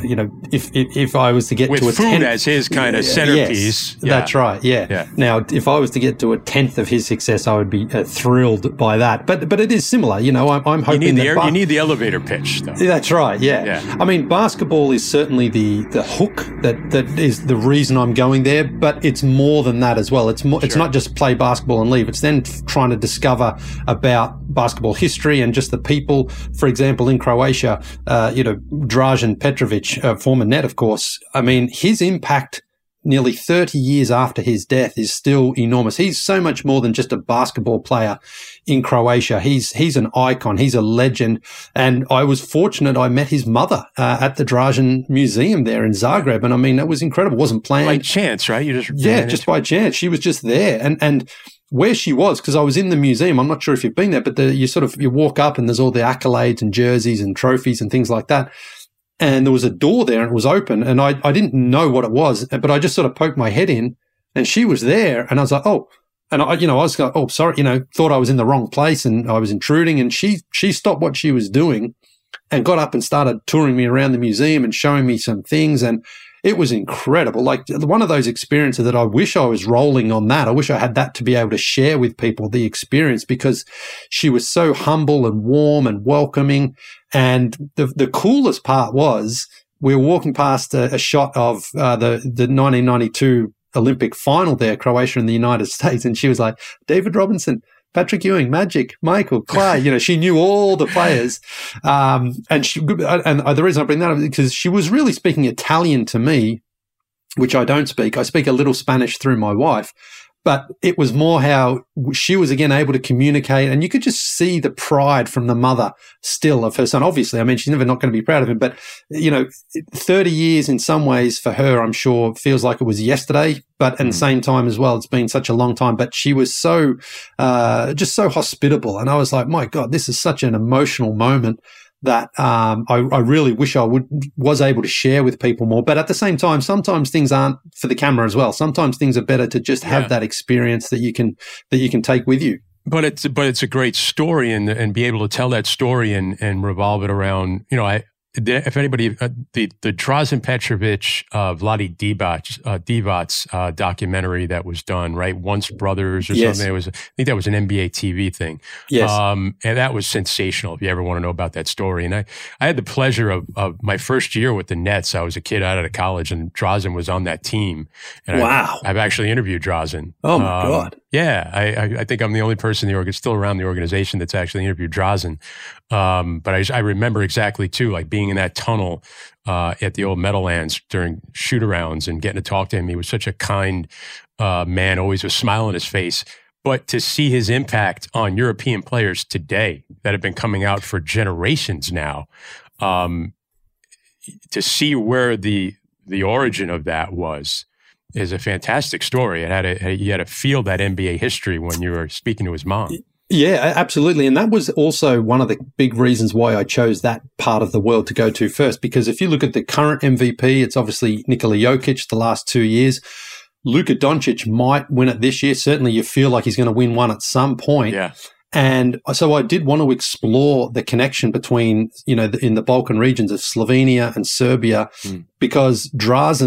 if I was to get
with
to a
food
10th,
as his kind of centerpiece.
Yes, that's right. Yeah. Now, if I was to get to a 10th of his success, I would be thrilled by that. But it is similar. I'm hoping
you need the elevator pitch, though.
That's right. Yeah. I mean, basketball is certainly the hook that is the reason I'm going there, but it's more than that as well. It's more. Sure. It's not just play basketball and leave. It's then trying to discover about basketball history and just the people. For example, in Croatia, Dražen Petrovic, former net, of course. I mean, his impact nearly 30 years after his death is still enormous. He's so much more than just a basketball player in Croatia. He's an icon. He's a legend. And I was fortunate. I met his mother at the Dražen Museum there in Zagreb. And I mean, that was incredible. It wasn't planned.
By chance, right?
Just by chance. She was just there. And where she was, because I was in the museum, I'm not sure if you've been there, but you walk up and there's all the accolades and jerseys and trophies and things like that. And there was a door there and it was open and I didn't know what it was, but I just sort of poked my head in and she was there and I was like, oh, and I was like, oh, sorry, thought I was in the wrong place and I was intruding. And she stopped what she was doing and got up and started touring me around the museum and showing me some things. And it was incredible. Like one of those experiences that I wish I was rolling on that. I wish I had that to be able to share with people, the experience, because she was so humble and warm and welcoming. And the coolest part was we were walking past a shot of the 1992 Olympic final there, Croatia and the United States. And she was like, David Robinson, Patrick Ewing, Magic, Michael, Clay. She knew all the players. And the reason I bring that up is because she was really speaking Italian to me, which I don't speak. I speak a little Spanish through my wife. But it was more how she was, again, able to communicate. And you could just see the pride from the mother still of her son. Obviously, I mean, she's never not going to be proud of him. But, 30 years in some ways for her, I'm sure, feels like it was yesterday. But at the same time as well, it's been such a long time. But she was so, just so hospitable. And I was like, my God, this is such an emotional moment that I really wish I was able to share with people more. But at the same time, sometimes things aren't for the camera as well. Sometimes things are better to just have that experience that you can take with you.
But it's a great story and be able to tell that story and revolve it around, if anybody, the Dražen Petrovic, Vlade Divac documentary that was done, right? Once Brothers or something. I think that was an NBA TV thing.
Yes.
And that was sensational if you ever want to know about that story. And I had the pleasure of my first year with the Nets. I was a kid out of college and Dražen was on that team. And
wow.
I've actually interviewed Dražen.
Oh my God.
Yeah, I think I'm the only person still around the organization that's actually interviewed Dražen. But I remember exactly too, like being in that tunnel at the old Meadowlands during shoot-arounds and getting to talk to him. He was such a kind man, always a smile on his face. But to see his impact on European players today that have been coming out for generations now, to see where the origin of that is a fantastic story. You had to feel that NBA history when you were speaking to his mom.
Yeah, absolutely. And that was also one of the big reasons why I chose that part of the world to go to first. Because if you look at the current MVP, it's obviously Nikola Jokic the last 2 years. Luka Doncic might win it this year. Certainly you feel like he's going to win one at some point.
Yeah.
And so I did want to explore the connection between, in the Balkan regions of Slovenia and Serbia, because Dražen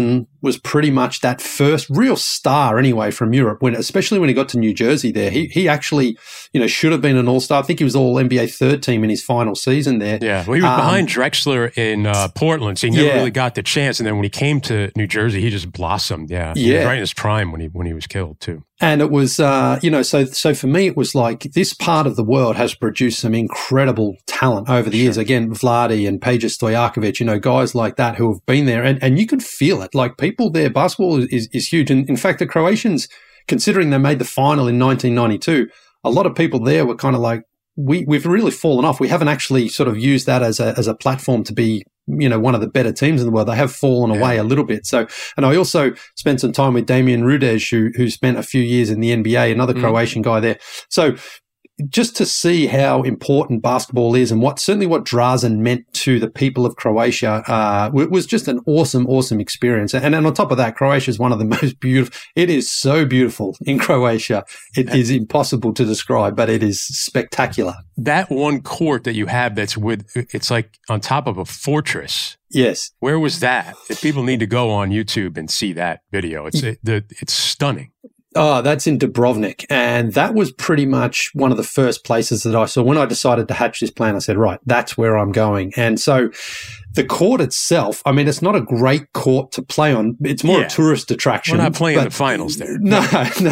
was pretty much that first real star anyway from Europe, especially when he got to New Jersey there. He actually, should have been an all-star. I think he was all NBA third team in his final season there.
Yeah, well, he was behind Drexler in Portland, so he never really got the chance. And then when he came to New Jersey, he just blossomed. Yeah, he was right in his prime when he was killed too.
And it was, so for me, it was like this part of the world has produced some incredible talent over the years. Again, Vlade and Peja Stojakovic, guys like that who have been there. And you can feel it. Like people there, basketball is huge. And in fact, the Croatians, considering they made the final in 1992, a lot of people there were kind of like, we've really fallen off. We haven't actually sort of used that as a platform to be, one of the better teams in the world. They have fallen away a little bit. So, and I also spent some time with Damian Rudej, who spent a few years in the NBA, another Croatian guy there. So just to see how important basketball is and what Drazen meant to the people of Croatia was just an awesome experience. And on top of that, Croatia is one of the most beautiful. It is so beautiful in Croatia. It is impossible to describe, but it is spectacular.
That one court that you have it's like on top of a fortress.
Yes.
Where was that? If people need to go on YouTube and see that video, it's stunning.
Oh, that's in Dubrovnik. And that was pretty much one of the first places that I saw. When I decided to hatch this plan, I said, right, that's where I'm going. And so the court itself, I mean, it's not a great court to play on. It's more a tourist attraction.
We're not playing the finals there.
No.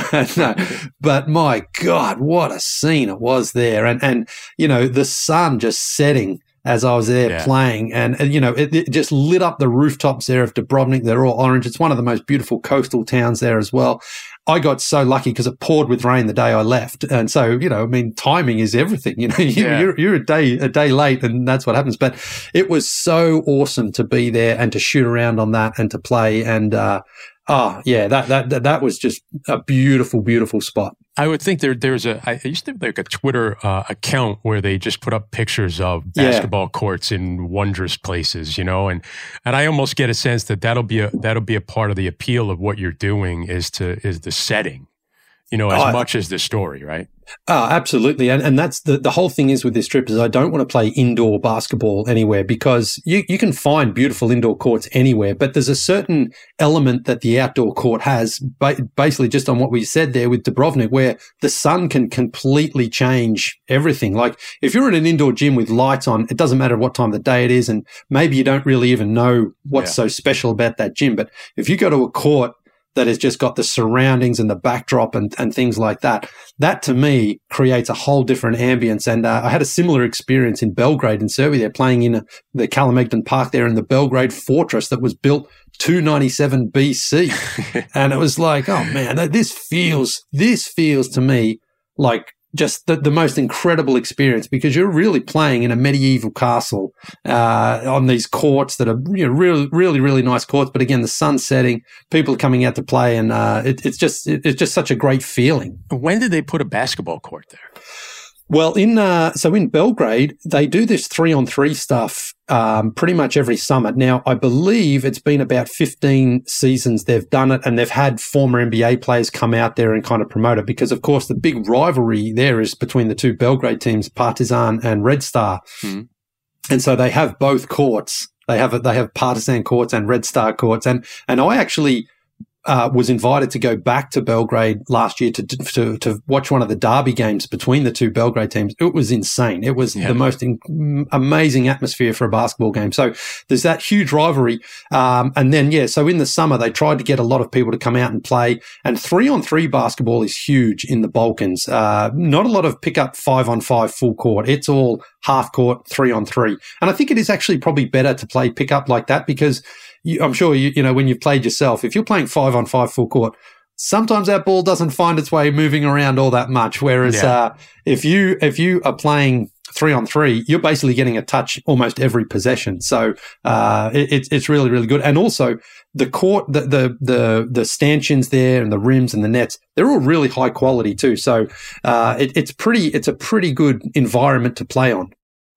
But my God, what a scene it was there. And the sun just setting as I was there playing. And it just lit up the rooftops there of Dubrovnik. They're all orange. It's one of the most beautiful coastal towns there as well. I got so lucky because it poured with rain the day I left. And so, timing is everything. You're a day late and that's what happens. But it was so awesome to be there and to shoot around on that and to play. And, that was just a beautiful spot.
I would think I used to have like a Twitter account where they just put up pictures of basketball courts in wondrous places, and I almost get a sense that that'll be a part of the appeal of what you're doing is the setting, as much as the story, right?
Oh, absolutely. And that's the whole thing is with this trip is I don't want to play indoor basketball anywhere because you can find beautiful indoor courts anywhere, but there's a certain element that the outdoor court has, basically just on what we said there with Dubrovnik, where the sun can completely change everything. Like if you're in an indoor gym with lights on, it doesn't matter what time of the day it is, and maybe you don't really even know what's so special about that gym. But if you go to a court that has just got the surroundings and the backdrop and things like that, that to me creates a whole different ambience. And I had a similar experience in Belgrade in Serbia. They're playing in the Kalemegdan Park there in the Belgrade Fortress that was built 297 BC. And it was like, oh man, this feels to me like just the most incredible experience because you're really playing in a medieval castle on these courts that are really nice courts. But again, the sun's setting, people are coming out to play, and it's just such a great feeling.
When did they put a basketball court there?
Well, in Belgrade, they do this 3-on-3 stuff pretty much every summer. Now, I believe it's been about 15 seasons they've done it, and they've had former NBA players come out there and kind of promote it because, of course, the big rivalry there is between the two Belgrade teams, Partizan and Red Star. Mm. And so they have both courts. They have Partizan courts and Red Star courts. And I actually was invited to go back to Belgrade last year to watch one of the derby games between the two Belgrade teams. It was insane. It was the most amazing atmosphere for a basketball game. So there's that huge rivalry. And then, so in the summer, they tried to get a lot of people to come out and play. And 3-on-3 basketball is huge in the Balkans. Not a lot of pick-up 5-on-5 full court. It's all half court, 3-on-3. And I think it is actually probably better to play pick-up like that because I'm sure when you've played yourself, if you're playing 5-on-5 full court, sometimes that ball doesn't find its way moving around all that much. Whereas if you are playing 3-on-3, you're basically getting a touch almost every possession. So it's really good. And also the court, the stanchions there and the rims and the nets, they're all really high quality too. So it's a pretty good environment to play on.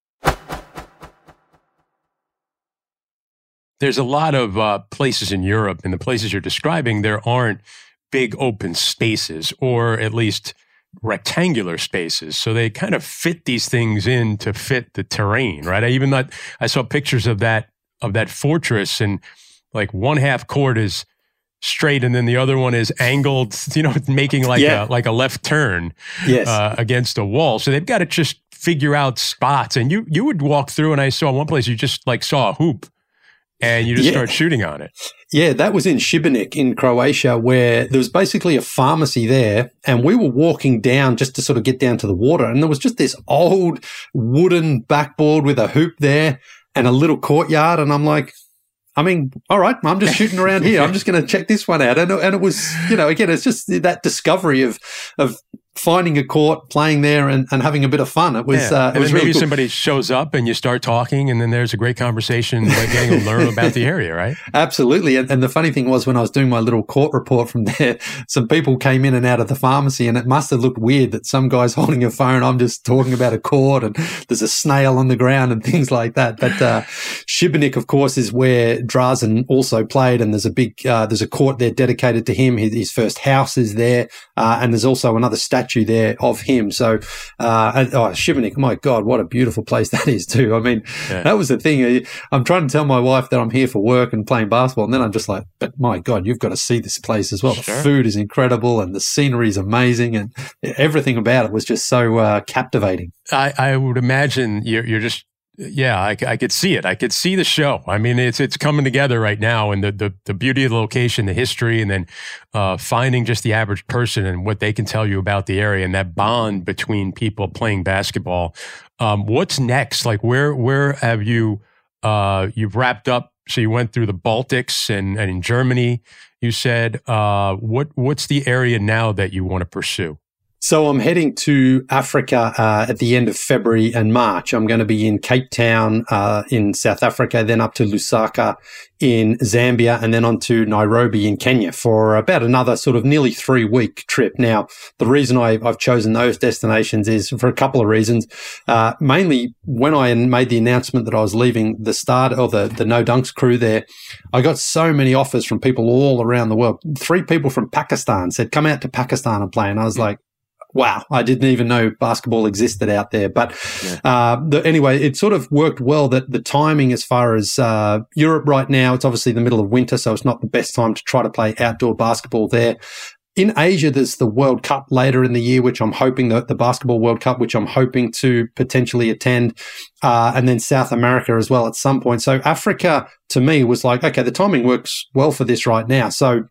There's a lot of places in Europe, and the places you're describing, there aren't big open spaces, or at least rectangular spaces. So they kind of fit these things in to fit the terrain, right? I saw pictures of that fortress, and like one half court is straight, and then the other one is angled, making like a left turn against a wall. So they've got to just figure out spots. And you would walk through, and I saw one place you just like saw a hoop, and you just start shooting on it.
Yeah, that was in Šibenik in Croatia, where there was basically a pharmacy there, and we were walking down just to sort of get down to the water, and there was just this old wooden backboard with a hoop there and a little courtyard, and I'm like, I mean, all right, I'm just shooting around here. I'm just going to check this one out. And it was, again, it's just that discovery of finding a court, playing there and having a bit of fun. It was,
and then
really
maybe
cool.
Somebody shows up and you start talking, and then there's a great conversation, like getting to learn about the area, right?
Absolutely. And the funny thing was, when I was doing my little court report from there, some people came in and out of the pharmacy, and it must have looked weird that some guy's holding a phone. I'm just talking about a court, and there's a snail on the ground and things like that. But Šibenik, of course, is where Drazen also played, and there's a court there dedicated to him. His first house is there, and there's also another statue there of him. So, Šibenik, my God, what a beautiful place that is too. I mean, that was the thing. I'm trying to tell my wife that I'm here for work and playing basketball, and then I'm just like, but my God, you've got to see this place as well. Sure. The food is incredible, and the scenery is amazing, and everything about it was just so captivating.
I would imagine you're just. Yeah, I could see it. I could see the show. I mean, it's coming together right now, and the beauty of the location, the history, and then finding just the average person and what they can tell you about the area, and that bond between people playing basketball. What's next? Like, where have you you've wrapped up? So you went through the Baltics and in Germany. You said what's the area now that you want to pursue?
So I'm heading to Africa at the end of February and March. I'm going to be in Cape Town in South Africa, then up to Lusaka in Zambia, and then on to Nairobi in Kenya for about another sort of nearly 3-week trip. Now, the reason I've chosen those destinations is for a couple of reasons. Mainly, when I made the announcement that I was leaving the No Dunks crew there, I got so many offers from people all around the world. 3 people from Pakistan said, come out to Pakistan and play. And I was like, wow, I didn't even know basketball existed out there. But anyway, it sort of worked well that the timing as far as Europe right now, it's obviously the middle of winter, so it's not the best time to try to play outdoor basketball there. In Asia, there's the World Cup later in the year, which I'm hoping the Basketball World Cup, which I'm hoping to potentially attend, and then South America as well at some point. So Africa, to me, was like, okay, the timing works well for this right now. So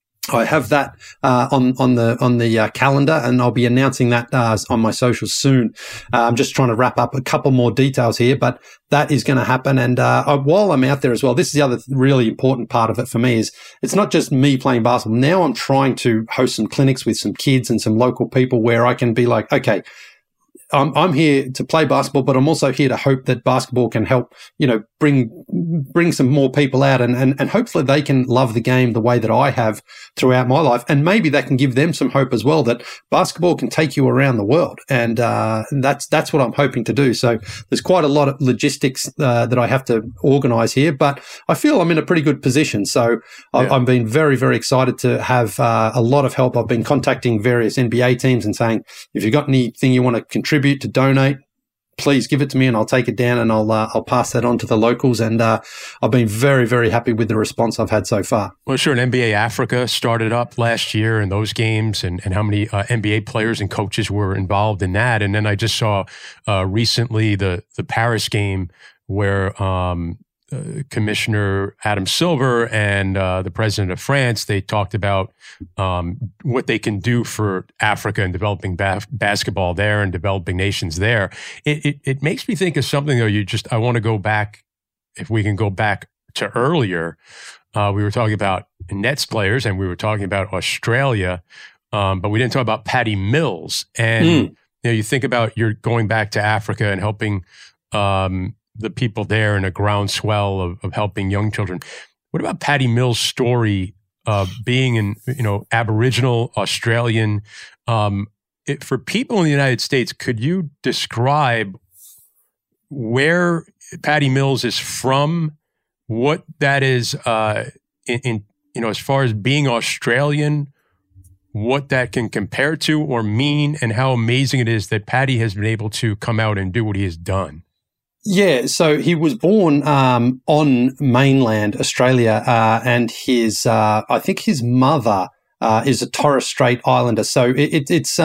I have that on the calendar, and I'll be announcing that on my socials soon. I'm just trying to wrap up a couple more details here, but that is going to happen. And while I'm out there as well, this is the other really important part of it for me is it's not just me playing basketball. Now I'm trying to host some clinics with some kids and some local people where I can be like, okay, I'm here to play basketball, but I'm also here to hope that basketball can help, bring some more people out and hopefully they can love the game the way that I have throughout my life. And maybe that can give them some hope as well that basketball can take you around the world. And that's what I'm hoping to do. So there's quite a lot of logistics that I have to organize here, but I feel I'm in a pretty good position. So I've been very, very excited to have a lot of help. I've been contacting various NBA teams and saying, if you've got anything you want to contribute to donate, please give it to me and I'll take it down and I'll pass that on to the locals. And I've been very, very happy with the response I've had so far.
Well, sure. And NBA Africa started up last year in those games and how many NBA players and coaches were involved in that. And then I just saw recently the Paris game where Commissioner Adam Silver and the president of France, they talked about what they can do for Africa and developing basketball there and developing nations there. It makes me think of something, though. I want to go back, if we can go back to earlier. We were talking about Nets players and we were talking about Australia, but we didn't talk about Patty Mills. And you think about you're going back to Africa and helping the people there in a groundswell of helping young children. What about Patty Mills' story of being an Aboriginal Australian? For people in the United States, could you describe where Patty Mills is from, what that is as far as being Australian, what that can compare to or mean, and how amazing it is that Patty has been able to come out and do what he has done?
Yeah, so he was born on mainland Australia, and his I think his mother is a Torres Strait Islander. So it's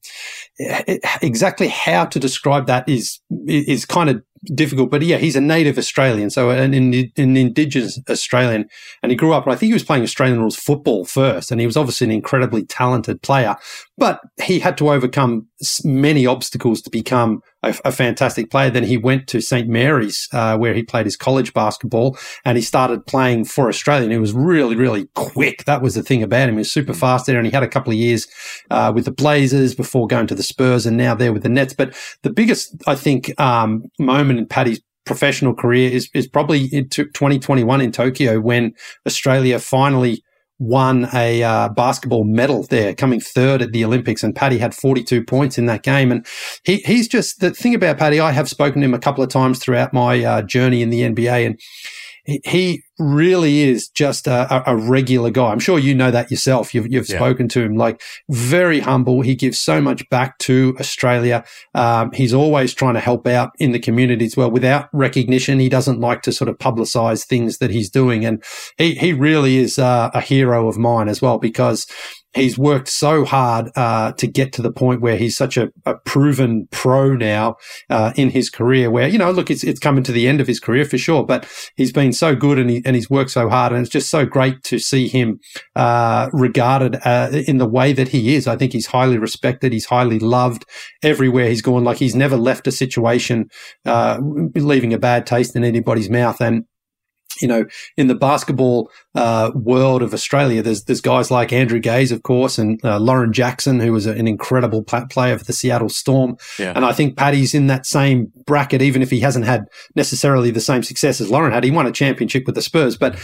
exactly how to describe that is kind of difficult. But yeah, he's a native Australian, so an Indigenous Australian, and he grew up. And I think he was playing Australian rules football first, and he was obviously an incredibly talented player. But he had to overcome many obstacles to become a fantastic player. Then he went to St. Mary's, where he played his college basketball, and he started playing for Australia. And he was really, really quick. That was the thing about him. He was super fast there, and he had a couple of years with the Blazers before going to the Spurs, and now there with the Nets. But the biggest, I think, moment in Paddy's professional career is probably in 2021 in Tokyo, when Australia finally won a basketball medal there, coming third at the Olympics, and Paddy had 42 points in that game. And he's just, the thing about Paddy, I have spoken to him a couple of times throughout my journey in the NBA, and he really is just a regular guy. I'm sure you know that yourself. You've spoken to him. Like, very humble. He gives so much back to Australia. He's always trying to help out in the community as well without recognition. He doesn't like to sort of publicize things that he's doing. And he really is a hero of mine as well, because he's worked so hard to get to the point where he's such a proven pro now in his career, where, you know, look, it's coming to the end of his career for sure, but he's been so good and he's worked so hard, and it's just so great to see him regarded in the way that he is. I think he's highly respected. He's highly loved everywhere he's gone. Like, he's never left a situation leaving a bad taste in anybody's mouth. And you know, in the basketball world of Australia, there's guys like Andrew Gaze, of course, and Lauren Jackson, who was an incredible player for the Seattle Storm. Yeah. And I think Paddy's in that same bracket, even if he hasn't had necessarily the same success as Lauren had. He won a championship with the Spurs, but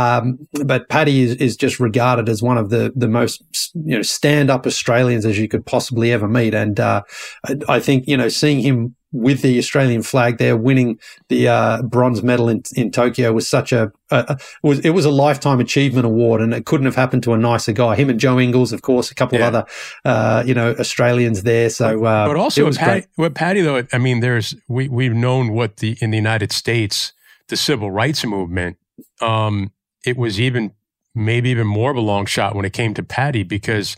Paddy is just regarded as one of the most, you know, stand-up Australians as you could possibly ever meet. And I think, you know, seeing him with the Australian flag there, winning the bronze medal in Tokyo was such it was a lifetime achievement award, and it couldn't have happened to a nicer guy. Him and Joe Ingles, of course, a couple of other you know, Australians there. So,
but also with Paddy, though, I mean, we've known what in the United States, the civil rights movement, it was maybe even more of a long shot when it came to Paddy, because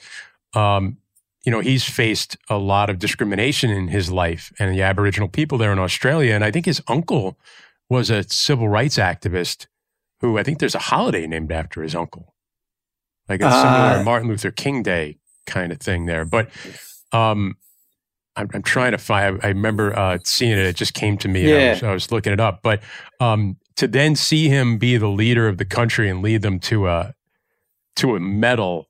you know, he's faced a lot of discrimination in his life and the Aboriginal people there in Australia. And I think his uncle was a civil rights activist who, I think there's a holiday named after his uncle. Like, it's similar to Martin Luther King Day kind of thing there. But I'm trying to find, I remember seeing it. It just came to me. And I was looking it up. But to then see him be the leader of the country and lead them to a medal,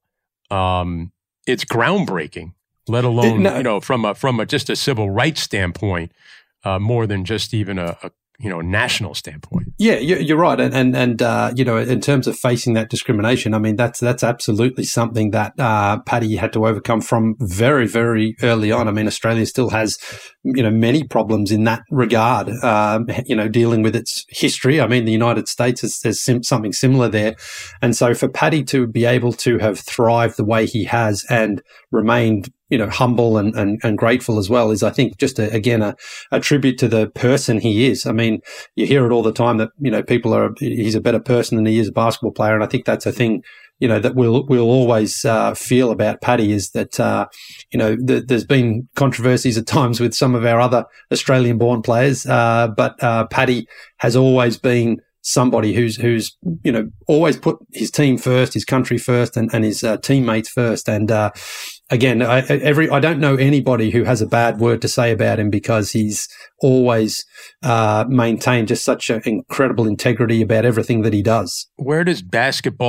it's groundbreaking, let alone, you know, from just a civil rights standpoint, more than just even a national standpoint.
Yeah, you're right. And you know, in terms of facing that discrimination, I mean, that's absolutely something that Paddy had to overcome from very, very early on. I mean, Australia still has, you know, many problems in that regard, you know, dealing with its history. I mean, the United States has something similar there. And so for Paddy to be able to have thrived the way he has and remained, you know, humble and grateful as well is, I think, just a tribute to the person he is. I mean, you hear it all the time that, you know, he's a better person than he is a basketball player. And I think that's a thing, you know, that we'll always feel about Paddy, is that, you know, there's been controversies at times with some of our other Australian-born players, but Paddy has always been somebody who's you know, always put his team first, his country first, and his teammates first. And again, I don't know anybody who has a bad word to say about him, because he's always maintained just such an incredible integrity about everything that he does.
What does the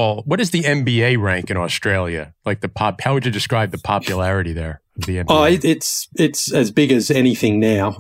NBA rank in Australia? Like how would you describe the popularity there of the NBA?
Oh, it's as big as anything now.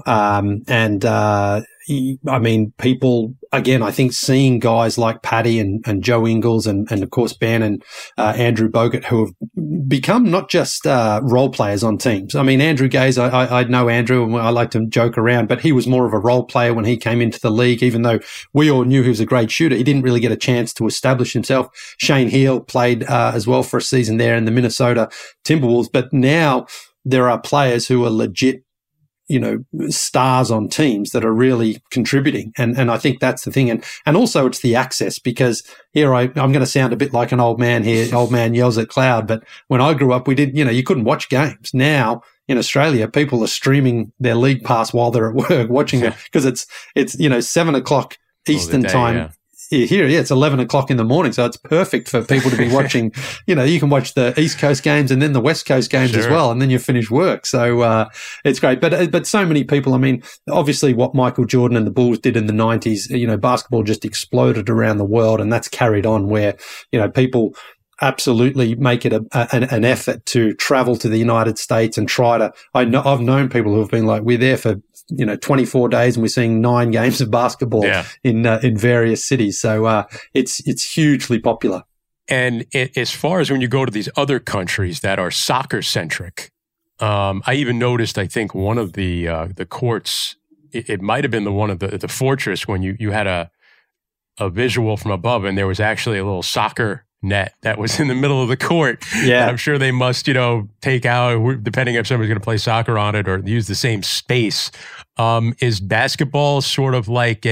I mean, people, again, I think seeing guys like Paddy and Joe Ingles and of course Ben and Andrew Bogut, who have become not just role players on teams. I mean, Andrew Gaze, I know Andrew, and I like to joke around, but he was more of a role player when he came into the league. Even though we all knew he was a great shooter, he didn't really get a chance to establish himself. Shane Heal played as well for a season there in the Minnesota Timberwolves. But now there are players who are legit, stars on teams that are really contributing. And I think that's the thing. And also it's the access, because here I'm going to sound a bit like an old man here. Old man yells at cloud. But when I grew up, we did, you couldn't watch games. Now in Australia, people are streaming their league pass while they're at work watching it, because it's 7:00 Eastern time. Yeah. Here, it's 11 o'clock in the morning, so it's perfect for people to be watching. You can watch the East Coast games and then the West Coast games as well, and then you finish work. So it's great. But so many people. I mean, obviously, what Michael Jordan and the Bulls did in the 90s, basketball just exploded around the world, and that's carried on. Where people absolutely make it an effort to travel to the United States and try to. I've known people who have been like, we're there for 24 days and we're seeing 9 games of basketball in various cities. So it's hugely popular.
And as far as when you go to these other countries that are soccer centric, I even noticed, I think one of the courts, it might have been the one of the Fortress, when you had a visual from above and there was actually a little soccer net that was in the middle of the court. Yeah. And I'm sure they must, take out, depending if somebody's going to play soccer on it or use the same space. Is basketball sort of like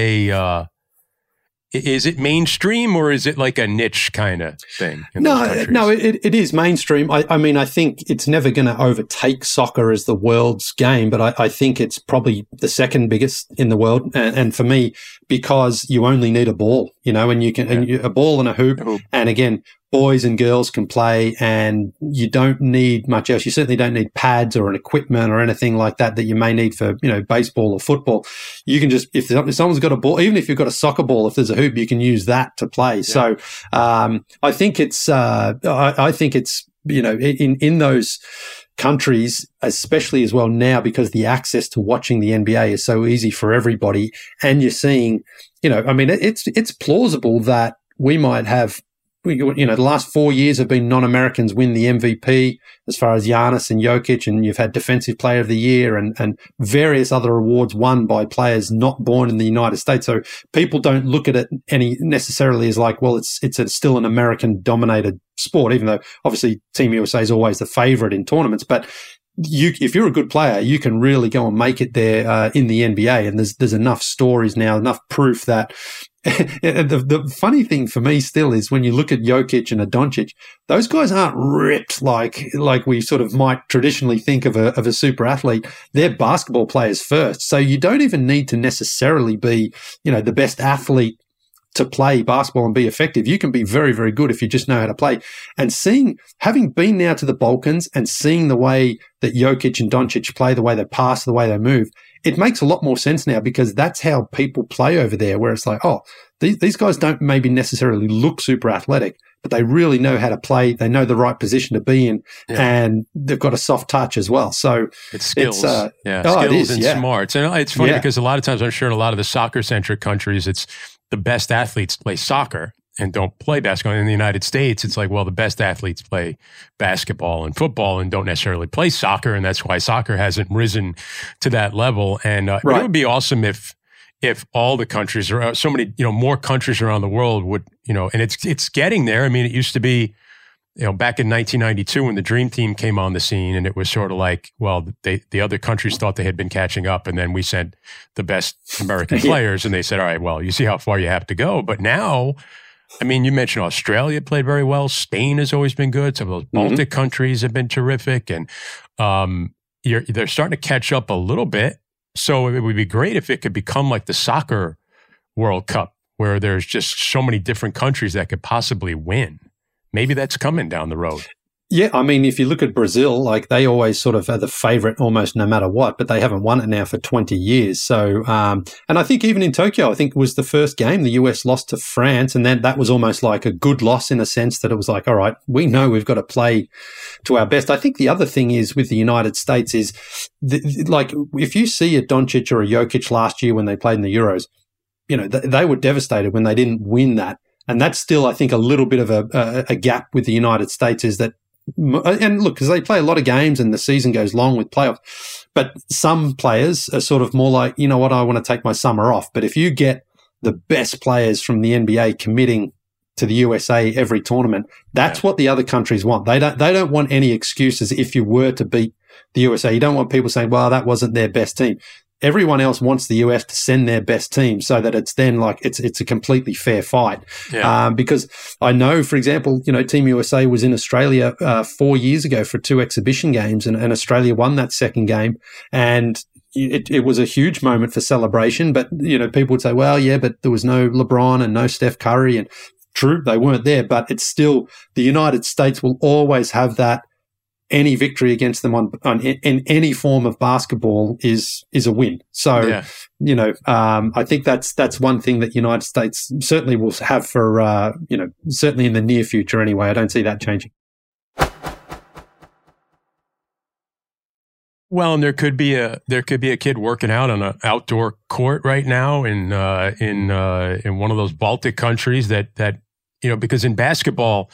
is it mainstream, or is it like a niche kind of thing?
No, it is mainstream. I mean, I think it's never going to overtake soccer as the world's game, but I think it's probably the second biggest in the world. And for me, because you only need a ball, and you can, a ball and a hoop. And again, boys and girls can play, and you don't need much else. You certainly don't need pads or an equipment or anything like that you may need for, baseball or football. You can just, if someone's got a ball, even if you've got a soccer ball, if there's a hoop, you can use that to play. Yeah. So, I think it's, in those countries, especially as well now, because the access to watching the NBA is so easy for everybody. And you're seeing, it's plausible that we might have, the last 4 years have been non-Americans win the MVP, as far as Giannis and Jokic, and you've had Defensive Player of the Year and various other awards won by players not born in the United States. So people don't look at it necessarily as like, well, it's still an American-dominated sport, even though obviously Team USA is always the favorite in tournaments. But if you're a good player, you can really go and make it there in the NBA. And there's enough stories now, enough proof that. The funny thing for me still is when you look at Jokic and a Doncic, those guys aren't ripped like we sort of might traditionally think of a super athlete. They're basketball players first. So you don't even need to necessarily be, the best athlete to play basketball and be effective. You can be very, very good if you just know how to play. And having been now to the Balkans and seeing the way that Jokic and Doncic play, the way they pass, the way they move, it makes a lot more sense now, because that's how people play over there, where it's like, oh, these guys don't maybe necessarily look super athletic, but they really know how to play. They know the right position to be in, and they've got a soft touch as well. So
it's skills. Skills and smarts. And it's funny because a lot of times, I'm sure in a lot of the soccer-centric countries, it's the best athletes play soccer and don't play basketball. In the United States, it's like, well, the best athletes play basketball and football and don't necessarily play soccer, and that's why soccer hasn't risen to that level. And it would be awesome if all the countries, or so many, more countries around the world would, and it's getting there. I mean, it used to be, back in 1992 when the Dream Team came on the scene, and it was sort of like, well, the other countries thought they had been catching up, and then we sent the best American players, and they said, all right, well, you see how far you have to go. But now, I mean, you mentioned Australia played very well. Spain has always been good. Some of those Baltic countries have been terrific, and they're starting to catch up a little bit. So it would be great if it could become like the soccer World Cup, where there's just so many different countries that could possibly win. Maybe that's coming down the road.
Yeah, I mean, if you look at Brazil, like they always sort of are the favorite almost no matter what, but they haven't won it now for 20 years. So, and I think even in Tokyo, I think it was the first game the US lost to France, and then that was almost like a good loss in a sense that it was like, all right, we know we've got to play to our best. I think the other thing is with the United States is like if you see a Doncic or a Jokic last year when they played in the Euros, they were devastated when they didn't win that. And that's still, I think, a little bit of a gap with the United States is that, and look, because they play a lot of games and the season goes long with playoffs, but some players are sort of more like, you know what, I want to take my summer off. But if you get the best players from the NBA committing to the USA every tournament, that's what the other countries want. They don't want any excuses if you were to beat the USA. You don't want people saying, well, that wasn't their best team. Everyone else wants the US to send their best team so that it's then like it's a completely fair fight.
Yeah.
Because I know, for example, Team USA was in Australia 4 years ago for 2 exhibition games, and Australia won that second game. And it was a huge moment for celebration. But, people would say, well, yeah, but there was no LeBron and no Steph Curry. And true, they weren't there. But it's still, the United States will always have that. Any victory against them in any form of basketball is a win. So, I think that's one thing that United States certainly will have for, certainly in the near future anyway. I don't see that changing.
Well, and there could be a kid working out on an outdoor court right now in one of those Baltic countries that because in basketball,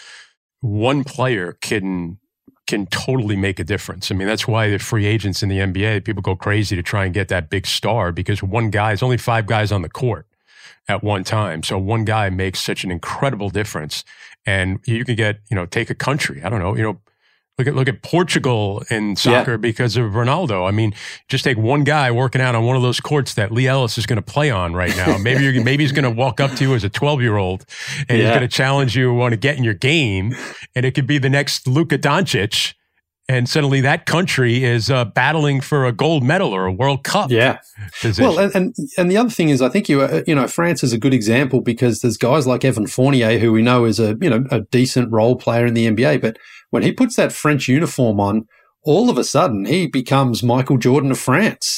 one player can totally make a difference. I mean, that's why the free agents in the NBA, people go crazy to try and get that big star, because one guy, there's only 5 guys on the court at one time. So one guy makes such an incredible difference. And you can get, take a country. I don't know, look at Portugal in soccer because of Ronaldo. I mean, just take one guy working out on one of those courts that Lee Ellis is going to play on right now. Maybe he's going to walk up to you as a 12-year-old and he's going to challenge you, want to get in your game, and it could be the next Luka Doncic. And suddenly that country is battling for a gold medal or a World Cup.
Yeah.
Position.
Well, and the other thing is, I think France is a good example because there's guys like Evan Fournier, who we know is a decent role player in the NBA, but when he puts that French uniform on, all of a sudden he becomes Michael Jordan of France,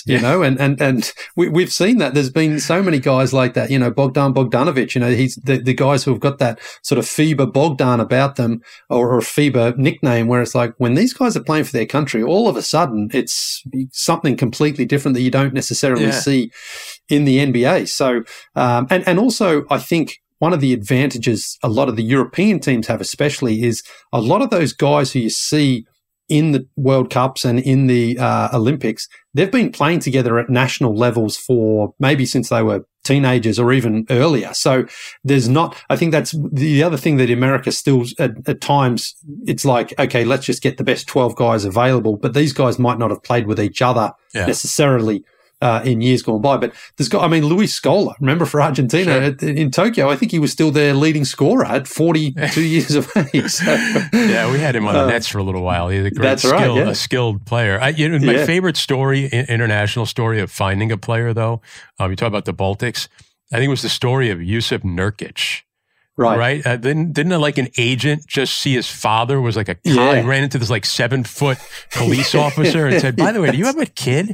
and we've seen that. There's been so many guys like that, Bogdan Bogdanovic, he's the guys who have got that sort of FIBA Bogdan about them, or a FIBA nickname, where it's like when these guys are playing for their country, all of a sudden it's something completely different that you don't necessarily see in the NBA. So, and also I think one of the advantages a lot of the European teams have especially is a lot of those guys who you see in the World Cups and in the Olympics, they've been playing together at national levels for maybe since they were teenagers or even earlier. So there's not, I think that's the other thing that America still at times, it's like, okay, let's just get the best 12 guys available, but these guys might not have played with each other necessarily in years gone by. But Luis Scola, remember for Argentina in Tokyo, I think he was still their leading scorer at 42 years of age. So,
yeah, we had him on the Nets for a little while. He's a great a skilled player. My favorite story, international story of finding a player, though, you talk about the Baltics, I think it was the story of Jusuf Nurkic. Right. Didn't like an agent just see his father was like a guy, ran into this like 7-foot police officer and said, by the way, do you have a kid?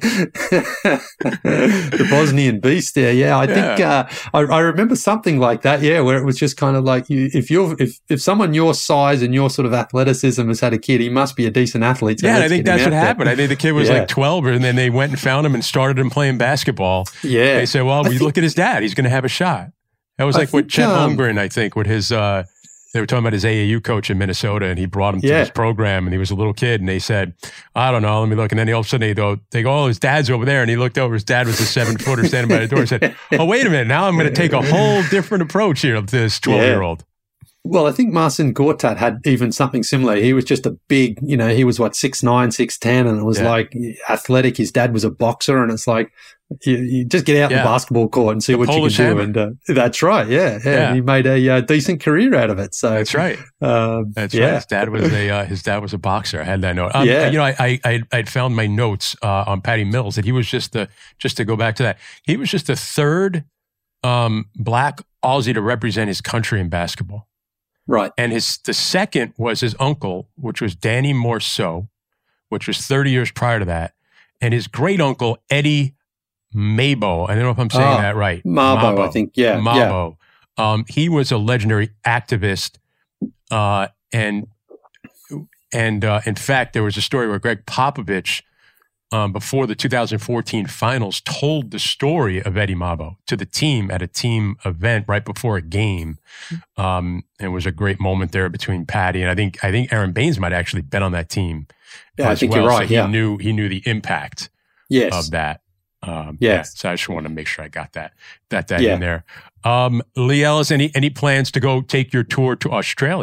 The Bosnian beast there. Yeah. I think, I remember something like that. Yeah. Where it was just kind of like, if someone your size and your sort of athleticism has had a kid, he must be a decent athlete. So
I think that's what happened. I think the kid was like 12, and then they went and found him and started him playing basketball. Yeah. They said, well, look at his dad. He's going to have a shot. That was like what Chet Holmgren, I think, with his, they were talking about his AAU coach in Minnesota, and he brought him to this program, and he was a little kid, and they said, I don't know, let me look. And then all of a sudden they go, oh, his dad's over there. And he looked over, his dad was a 7-footer standing by the door and said, oh, wait a minute, now I'm going to take a whole different approach here to this 12-year-old.
Well, I think Marcin Gortat had even something similar. He was just a big, he was 6'9", 6'10", and it was like athletic. His dad was a boxer, and it's like, you just get out in the basketball court and see what you can do. And that's right. Yeah. And he made a decent career out of it. So
that's right. That's right. His dad was a boxer. I had that note. I'd found my notes on Patty Mills that he was just to go back to that, he was just the third black Aussie to represent his country in basketball.
Right.
And the second was his uncle, which was Danny Morceau, which was 30 years prior to that. And his great uncle, Eddie Mabo, I don't know if I'm saying that right.
Mabo, I think. Yeah.
Mabo. Yeah. He was a legendary activist. And in fact, there was a story where Greg Popovich, before the 2014 finals, told the story of Eddie Mabo to the team at a team event right before a game. It was a great moment there between Patty and I think Aaron Baines might actually been on that team.
Yeah, I think you're right.
So he knew the impact of that. So I just wanted to make sure I got that in there. Lee Ellis, any plans to go take your tour to Australia?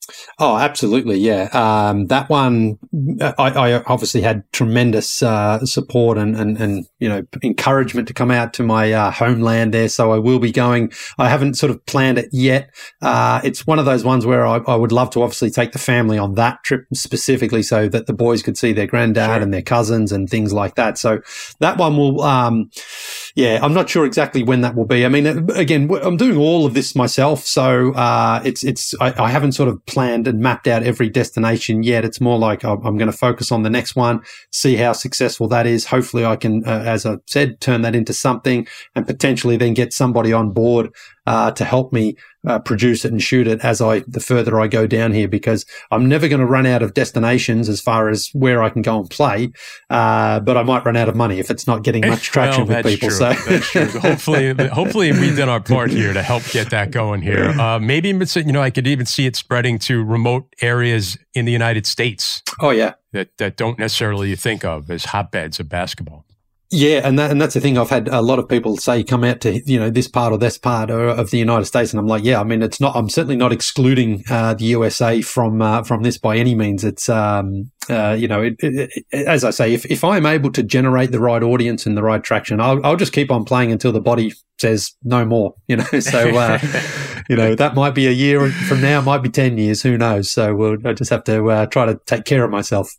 Oh, absolutely. Yeah. That one, I obviously had tremendous support and, encouragement to come out to my homeland there. So I will be going. I haven't sort of planned it yet. It's one of those ones where I would love to obviously take the family on that trip specifically so that the boys could see their granddad and their cousins and things like that. So that one will, I'm not sure exactly when that will be. I mean, again, I'm doing all of this myself. So, I haven't sort of planned and mapped out every destination yet. It's more like I'm going to focus on the next one, see how successful that is. Hopefully I can, as I said, turn that into something and potentially then get somebody on board to help me produce it and shoot it the further I go down here, because I'm never going to run out of destinations as far as where I can go and play. But I might run out of money if it's not getting much traction with people.
True. So that's true. Hopefully we did our part here to help get that going here. Maybe I could even see it spreading to remote areas in the United States.
Oh yeah,
that don't necessarily think of as hotbeds of basketball.
Yeah, and that's the thing. I've had a lot of people say, come out to, this part or this part of the United States. And I'm like, yeah, I mean, I'm certainly not excluding the USA from this by any means. It's, as I say, if I'm able to generate the right audience and the right traction, I'll just keep on playing until the body says no more, so, that might be a year from now, might be 10 years, who knows? So I just have to try to take care of myself.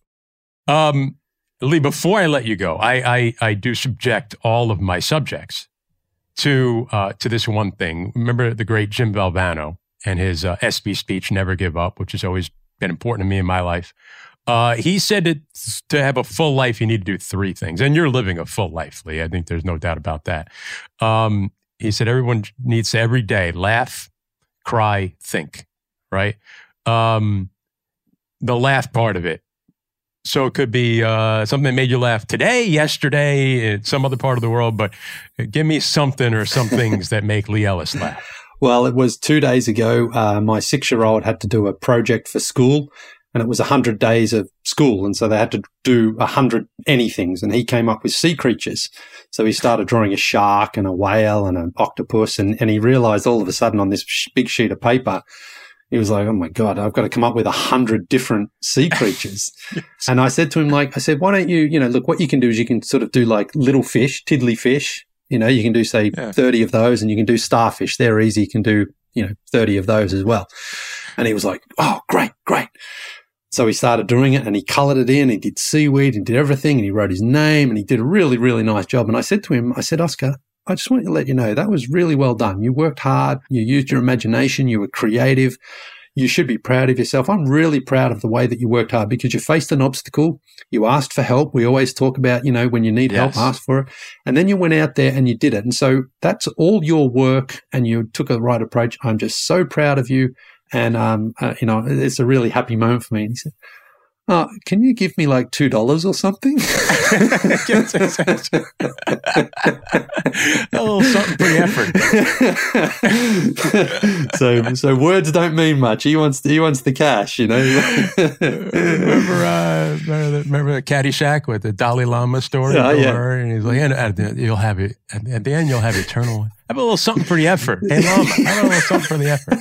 Lee, before I let you go, I do subject all of my subjects to this one thing. Remember the great Jim Valvano and his ESPY speech, "Never Give Up," which has always been important to me in my life. He said that to have a full life, you need to do three things. And you're living a full life, Lee. I think there's no doubt about that. He said everyone needs to every day laugh, cry, think, right? The laugh part of it. So it could be something that made you laugh today, yesterday, in some other part of the world, but give me something or some things that make Lee Ellis laugh.
Well, it was 2 days ago. My 6-year-old had to do a project for school, and it was 100 days of school. And so they had to do 100 anythings, and he came up with sea creatures. So he started drawing a shark and a whale and an octopus, and he realized all of a sudden on this big sheet of paper, he was like, oh my God, I've got to come up with 100 different sea creatures. Yes. And I said to him, why don't you, look, what you can do is you can sort of do like little fish, tiddly fish. You can do, say, 30 of those, and you can do starfish. They're easy. You can do, 30 of those as well. And he was like, oh, great. So he started doing it, and he colored it in. He did seaweed and did everything, and he wrote his name, and he did a really, really nice job. And I said to him, Oscar, I just want to let you know that was really well done. You worked hard. You used your imagination. You were creative. You should be proud of yourself. I'm really proud of the way that you worked hard because you faced an obstacle. You asked for help. We always talk about, when you need help, ask for it. And then you went out there and you did it. And so that's all your work, and you took the right approach. I'm just so proud of you. And, it's a really happy moment for me. And he said, oh, can you give me like $2 or something?
A little something for the
effort. So words don't mean much. He wants the cash,
Remember the Caddyshack with the Dalai Lama story?
Yeah.
And he's like, you'll have it at the end. You'll have eternal. Have a little something for the effort. Hey, Lama, have a little something for the effort.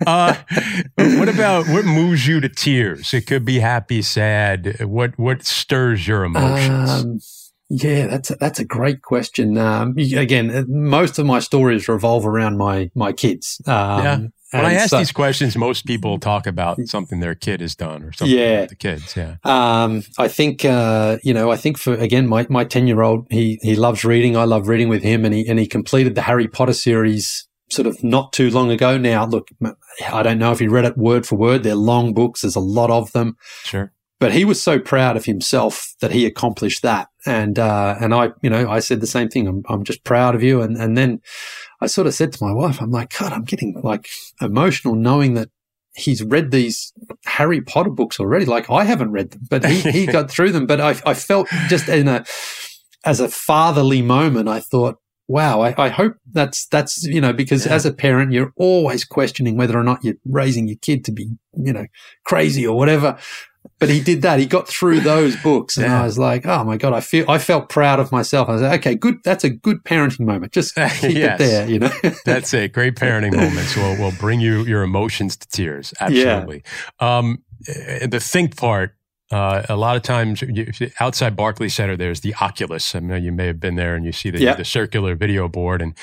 What moves you to tears? It could be happy, sad. What stirs your emotions?
That's a great question. Again, most of my stories revolve around my kids.
When I ask these questions, most people talk about something their kid has done or something about the kids. Yeah.
I think, for, again, my 10-year-old, he loves reading. I love reading with him, and he completed the Harry Potter series sort of not too long ago. Now, look, I don't know if he read it word for word. They're long books. There's a lot of them.
Sure.
But he was so proud of himself that he accomplished that. And I said the same thing. I'm just proud of you. And then I sort of said to my wife, I'm like, God, I'm getting like emotional knowing that he's read these Harry Potter books already. Like I haven't read them, but he got through them. But I felt just as a fatherly moment, I thought, wow, I hope that's because as a parent, you're always questioning whether or not you're raising your kid to be, crazy or whatever. But he did that. He got through those books, and I was like, "Oh my god!" I felt proud of myself. I was like, "Okay, good. That's a good parenting moment. Just keep it there."
That's it. Great parenting moments will bring your emotions to tears. Absolutely. Yeah. The think part. A lot of times, outside Barclays Center, there's the Oculus. I know you may have been there, and you see the circular video board, and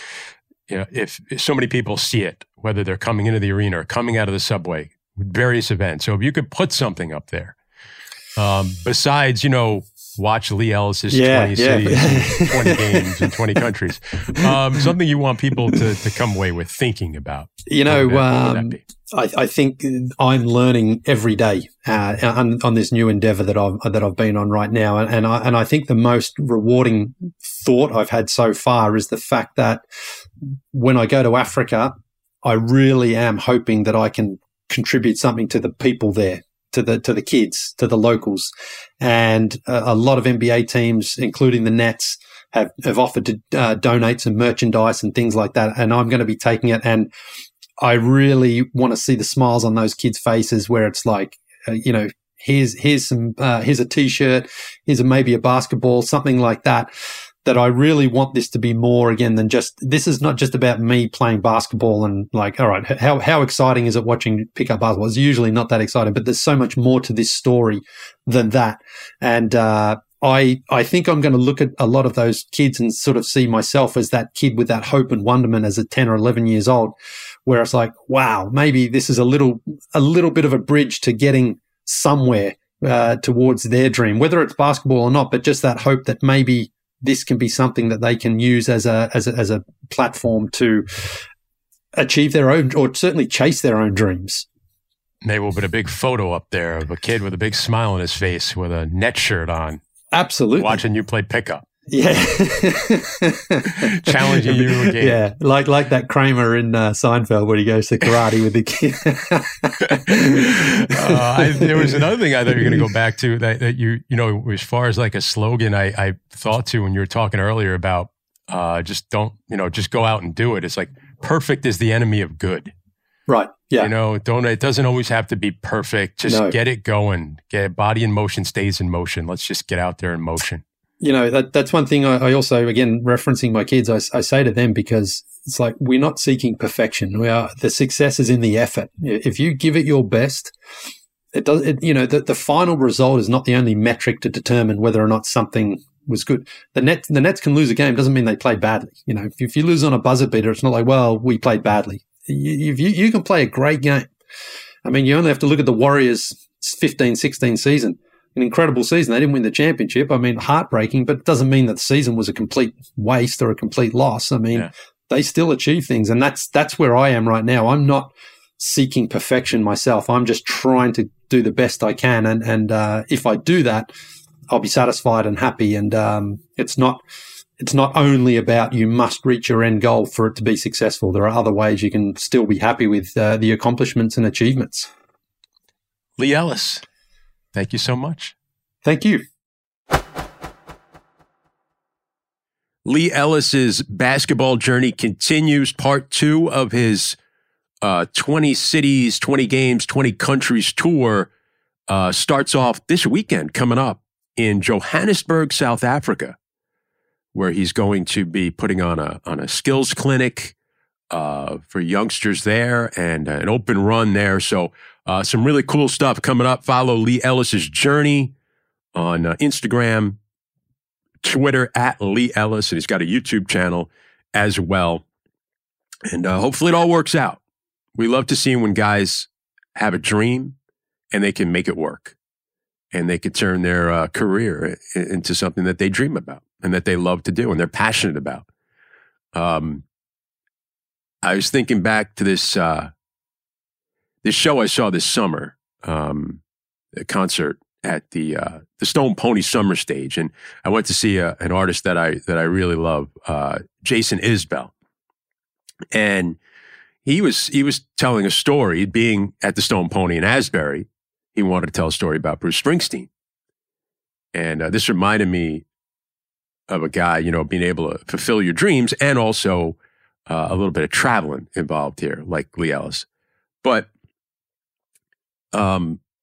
if so many people see it, whether they're coming into the arena or coming out of the subway, with various events. So if you could put something up there. Besides, watch Lee Ellis's 20 cities, 20 games in 20 countries. Something you want people to come away with thinking about. What would that be?
I think I'm learning every day on this new endeavor that I've been on right now, and I think the most rewarding thought I've had so far is the fact that when I go to Africa, I really am hoping that I can contribute something to the people there. To the kids, to the locals, and a lot of NBA teams, including the Nets, have offered to donate some merchandise and things like that. And I'm going to be taking it, and I really want to see the smiles on those kids' faces, where it's like, here's a T-shirt, here's maybe a basketball, something like that. That I really want this to be more again than this is not just about me playing basketball and like, all right, how exciting is it watching pickup basketball? It's usually not that exciting, but there's so much more to this story than that. And I think I'm going to look at a lot of those kids and sort of see myself as that kid with that hope and wonderment as a 10 or 11 years old, where it's like, wow, maybe this is a little bit of a bridge to getting somewhere towards their dream, whether it's basketball or not, but just that hope that maybe this can be something that they can use as a platform to achieve their own, or certainly chase their own dreams.
Maybe we'll put a big photo up there of a kid with a big smile on his face with a net shirt on.
Absolutely.
Watching you play pickup.
Yeah.
Challenging you again.
Yeah. Like that Kramer in Seinfeld when he goes to karate with the kid.
There was another thing I thought you were going to go back to that you as far as like a slogan I thought to when you were talking earlier about just go out and do it. It's like perfect is the enemy of good.
Right. Yeah.
It doesn't always have to be perfect. Just get it going. Get body in motion stays in motion. Let's just get out there in motion.
That's one thing I also, again, referencing my kids, I say to them, because it's like, we're not seeking perfection. The success is in the effort. If you give it your best, the final result is not the only metric to determine whether or not something was good. The Nets can lose a game. Doesn't mean they played badly. If you lose on a buzzer beater, it's not like, well, we played badly. You can play a great game. I mean, you only have to look at the Warriors 15-16 season. An incredible season. They didn't win the championship. I mean, heartbreaking, but it doesn't mean that the season was a complete waste or a complete loss. I mean, They still achieve things, and that's where I am right now. I'm not seeking perfection myself. I'm just trying to do the best I can, and if I do that, I'll be satisfied and happy. And it's not only about you must reach your end goal for it to be successful. There are other ways you can still be happy with the accomplishments and achievements.
Lee Ellis, thank you so much.
Thank you.
Lee Ellis's basketball journey continues. Part 2 of his 20 cities, 20 games, 20 countries tour starts off this weekend coming up in Johannesburg, South Africa, where he's going to be putting on a skills clinic for youngsters there and an open run there. So some really cool stuff coming up. Follow Lee Ellis's journey on Instagram, Twitter at Lee Ellis, and he's got a YouTube channel as well. And hopefully it all works out. We love to see when guys have a dream and they can make it work, and they can turn their career into something that they dream about and that they love to do and they're passionate about. I was thinking back to this show I saw this summer, a concert at the Stone Pony Summer Stage, and I went to see an artist that I really love, Jason Isbell, and he was telling a story. Being at the Stone Pony in Asbury, he wanted to tell a story about Bruce Springsteen, and this reminded me of a guy, being able to fulfill your dreams and also a little bit of traveling involved here, like Lee Ellis, but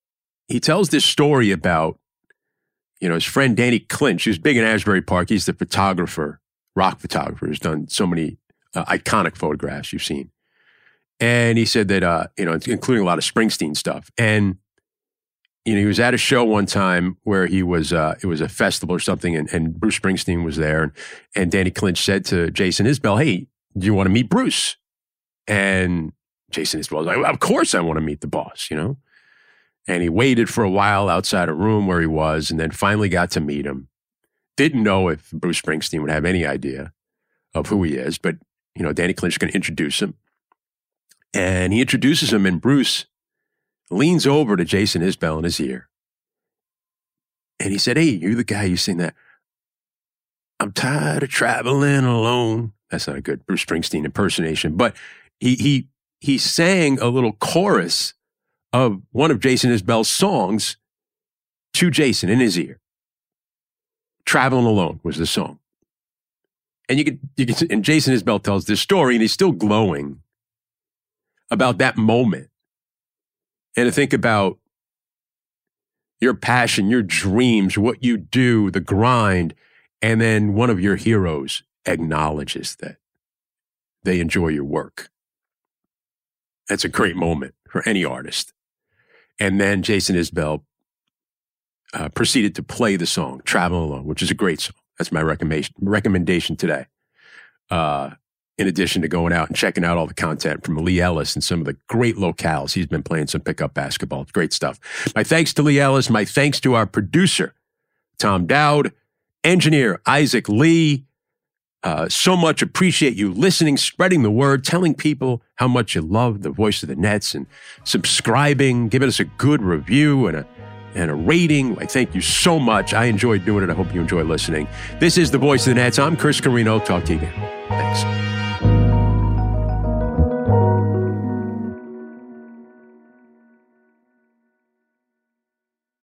he tells this story about, his friend Danny Clinch, who's big in Asbury Park. He's the photographer, rock photographer, who's done so many iconic photographs you've seen. And he said that, including a lot of Springsteen stuff. And, he was at a show one time where it was a festival or something, and Bruce Springsteen was there. And Danny Clinch said to Jason Isbell, "Hey, do you want to meet Bruce?" And Jason Isbell was like, "Well, of course I want to meet the boss, And he waited for a while outside a room where he was, and then finally got to meet him. Didn't know if Bruce Springsteen would have any idea of who he is, but, Danny Clinch is going to introduce him. And he introduces him, and Bruce leans over to Jason Isbell in his ear. And he said, "Hey, you're the guy you sing that, 'I'm tired of traveling alone.'" That's not a good Bruce Springsteen impersonation, but he sang a little chorus of one of Jason Isbell's songs to Jason in his ear. "Traveling Alone" was the song. And and Jason Isbell tells this story, and he's still glowing about that moment. And to think about your passion, your dreams, what you do, the grind, and then one of your heroes acknowledges that they enjoy your work. That's a great moment for any artist. And then Jason Isbell proceeded to play the song, "Traveling Alone," which is a great song. That's my recommendation today. In addition to going out and checking out all the content from Lee Ellis and some of the great locales. He's been playing some pickup basketball. Great stuff. My thanks to Lee Ellis. My thanks to our producer, Tom Dowd, engineer Isaac Lee. So much appreciate you listening, spreading the word, telling people how much you love the Voice of the Nets, and subscribing, giving us a good review and a rating. I thank you so much. I enjoyed doing it. I hope you enjoy listening. This is the Voice of the Nets. I'm Chris Carrino. Talk to you again. Thanks.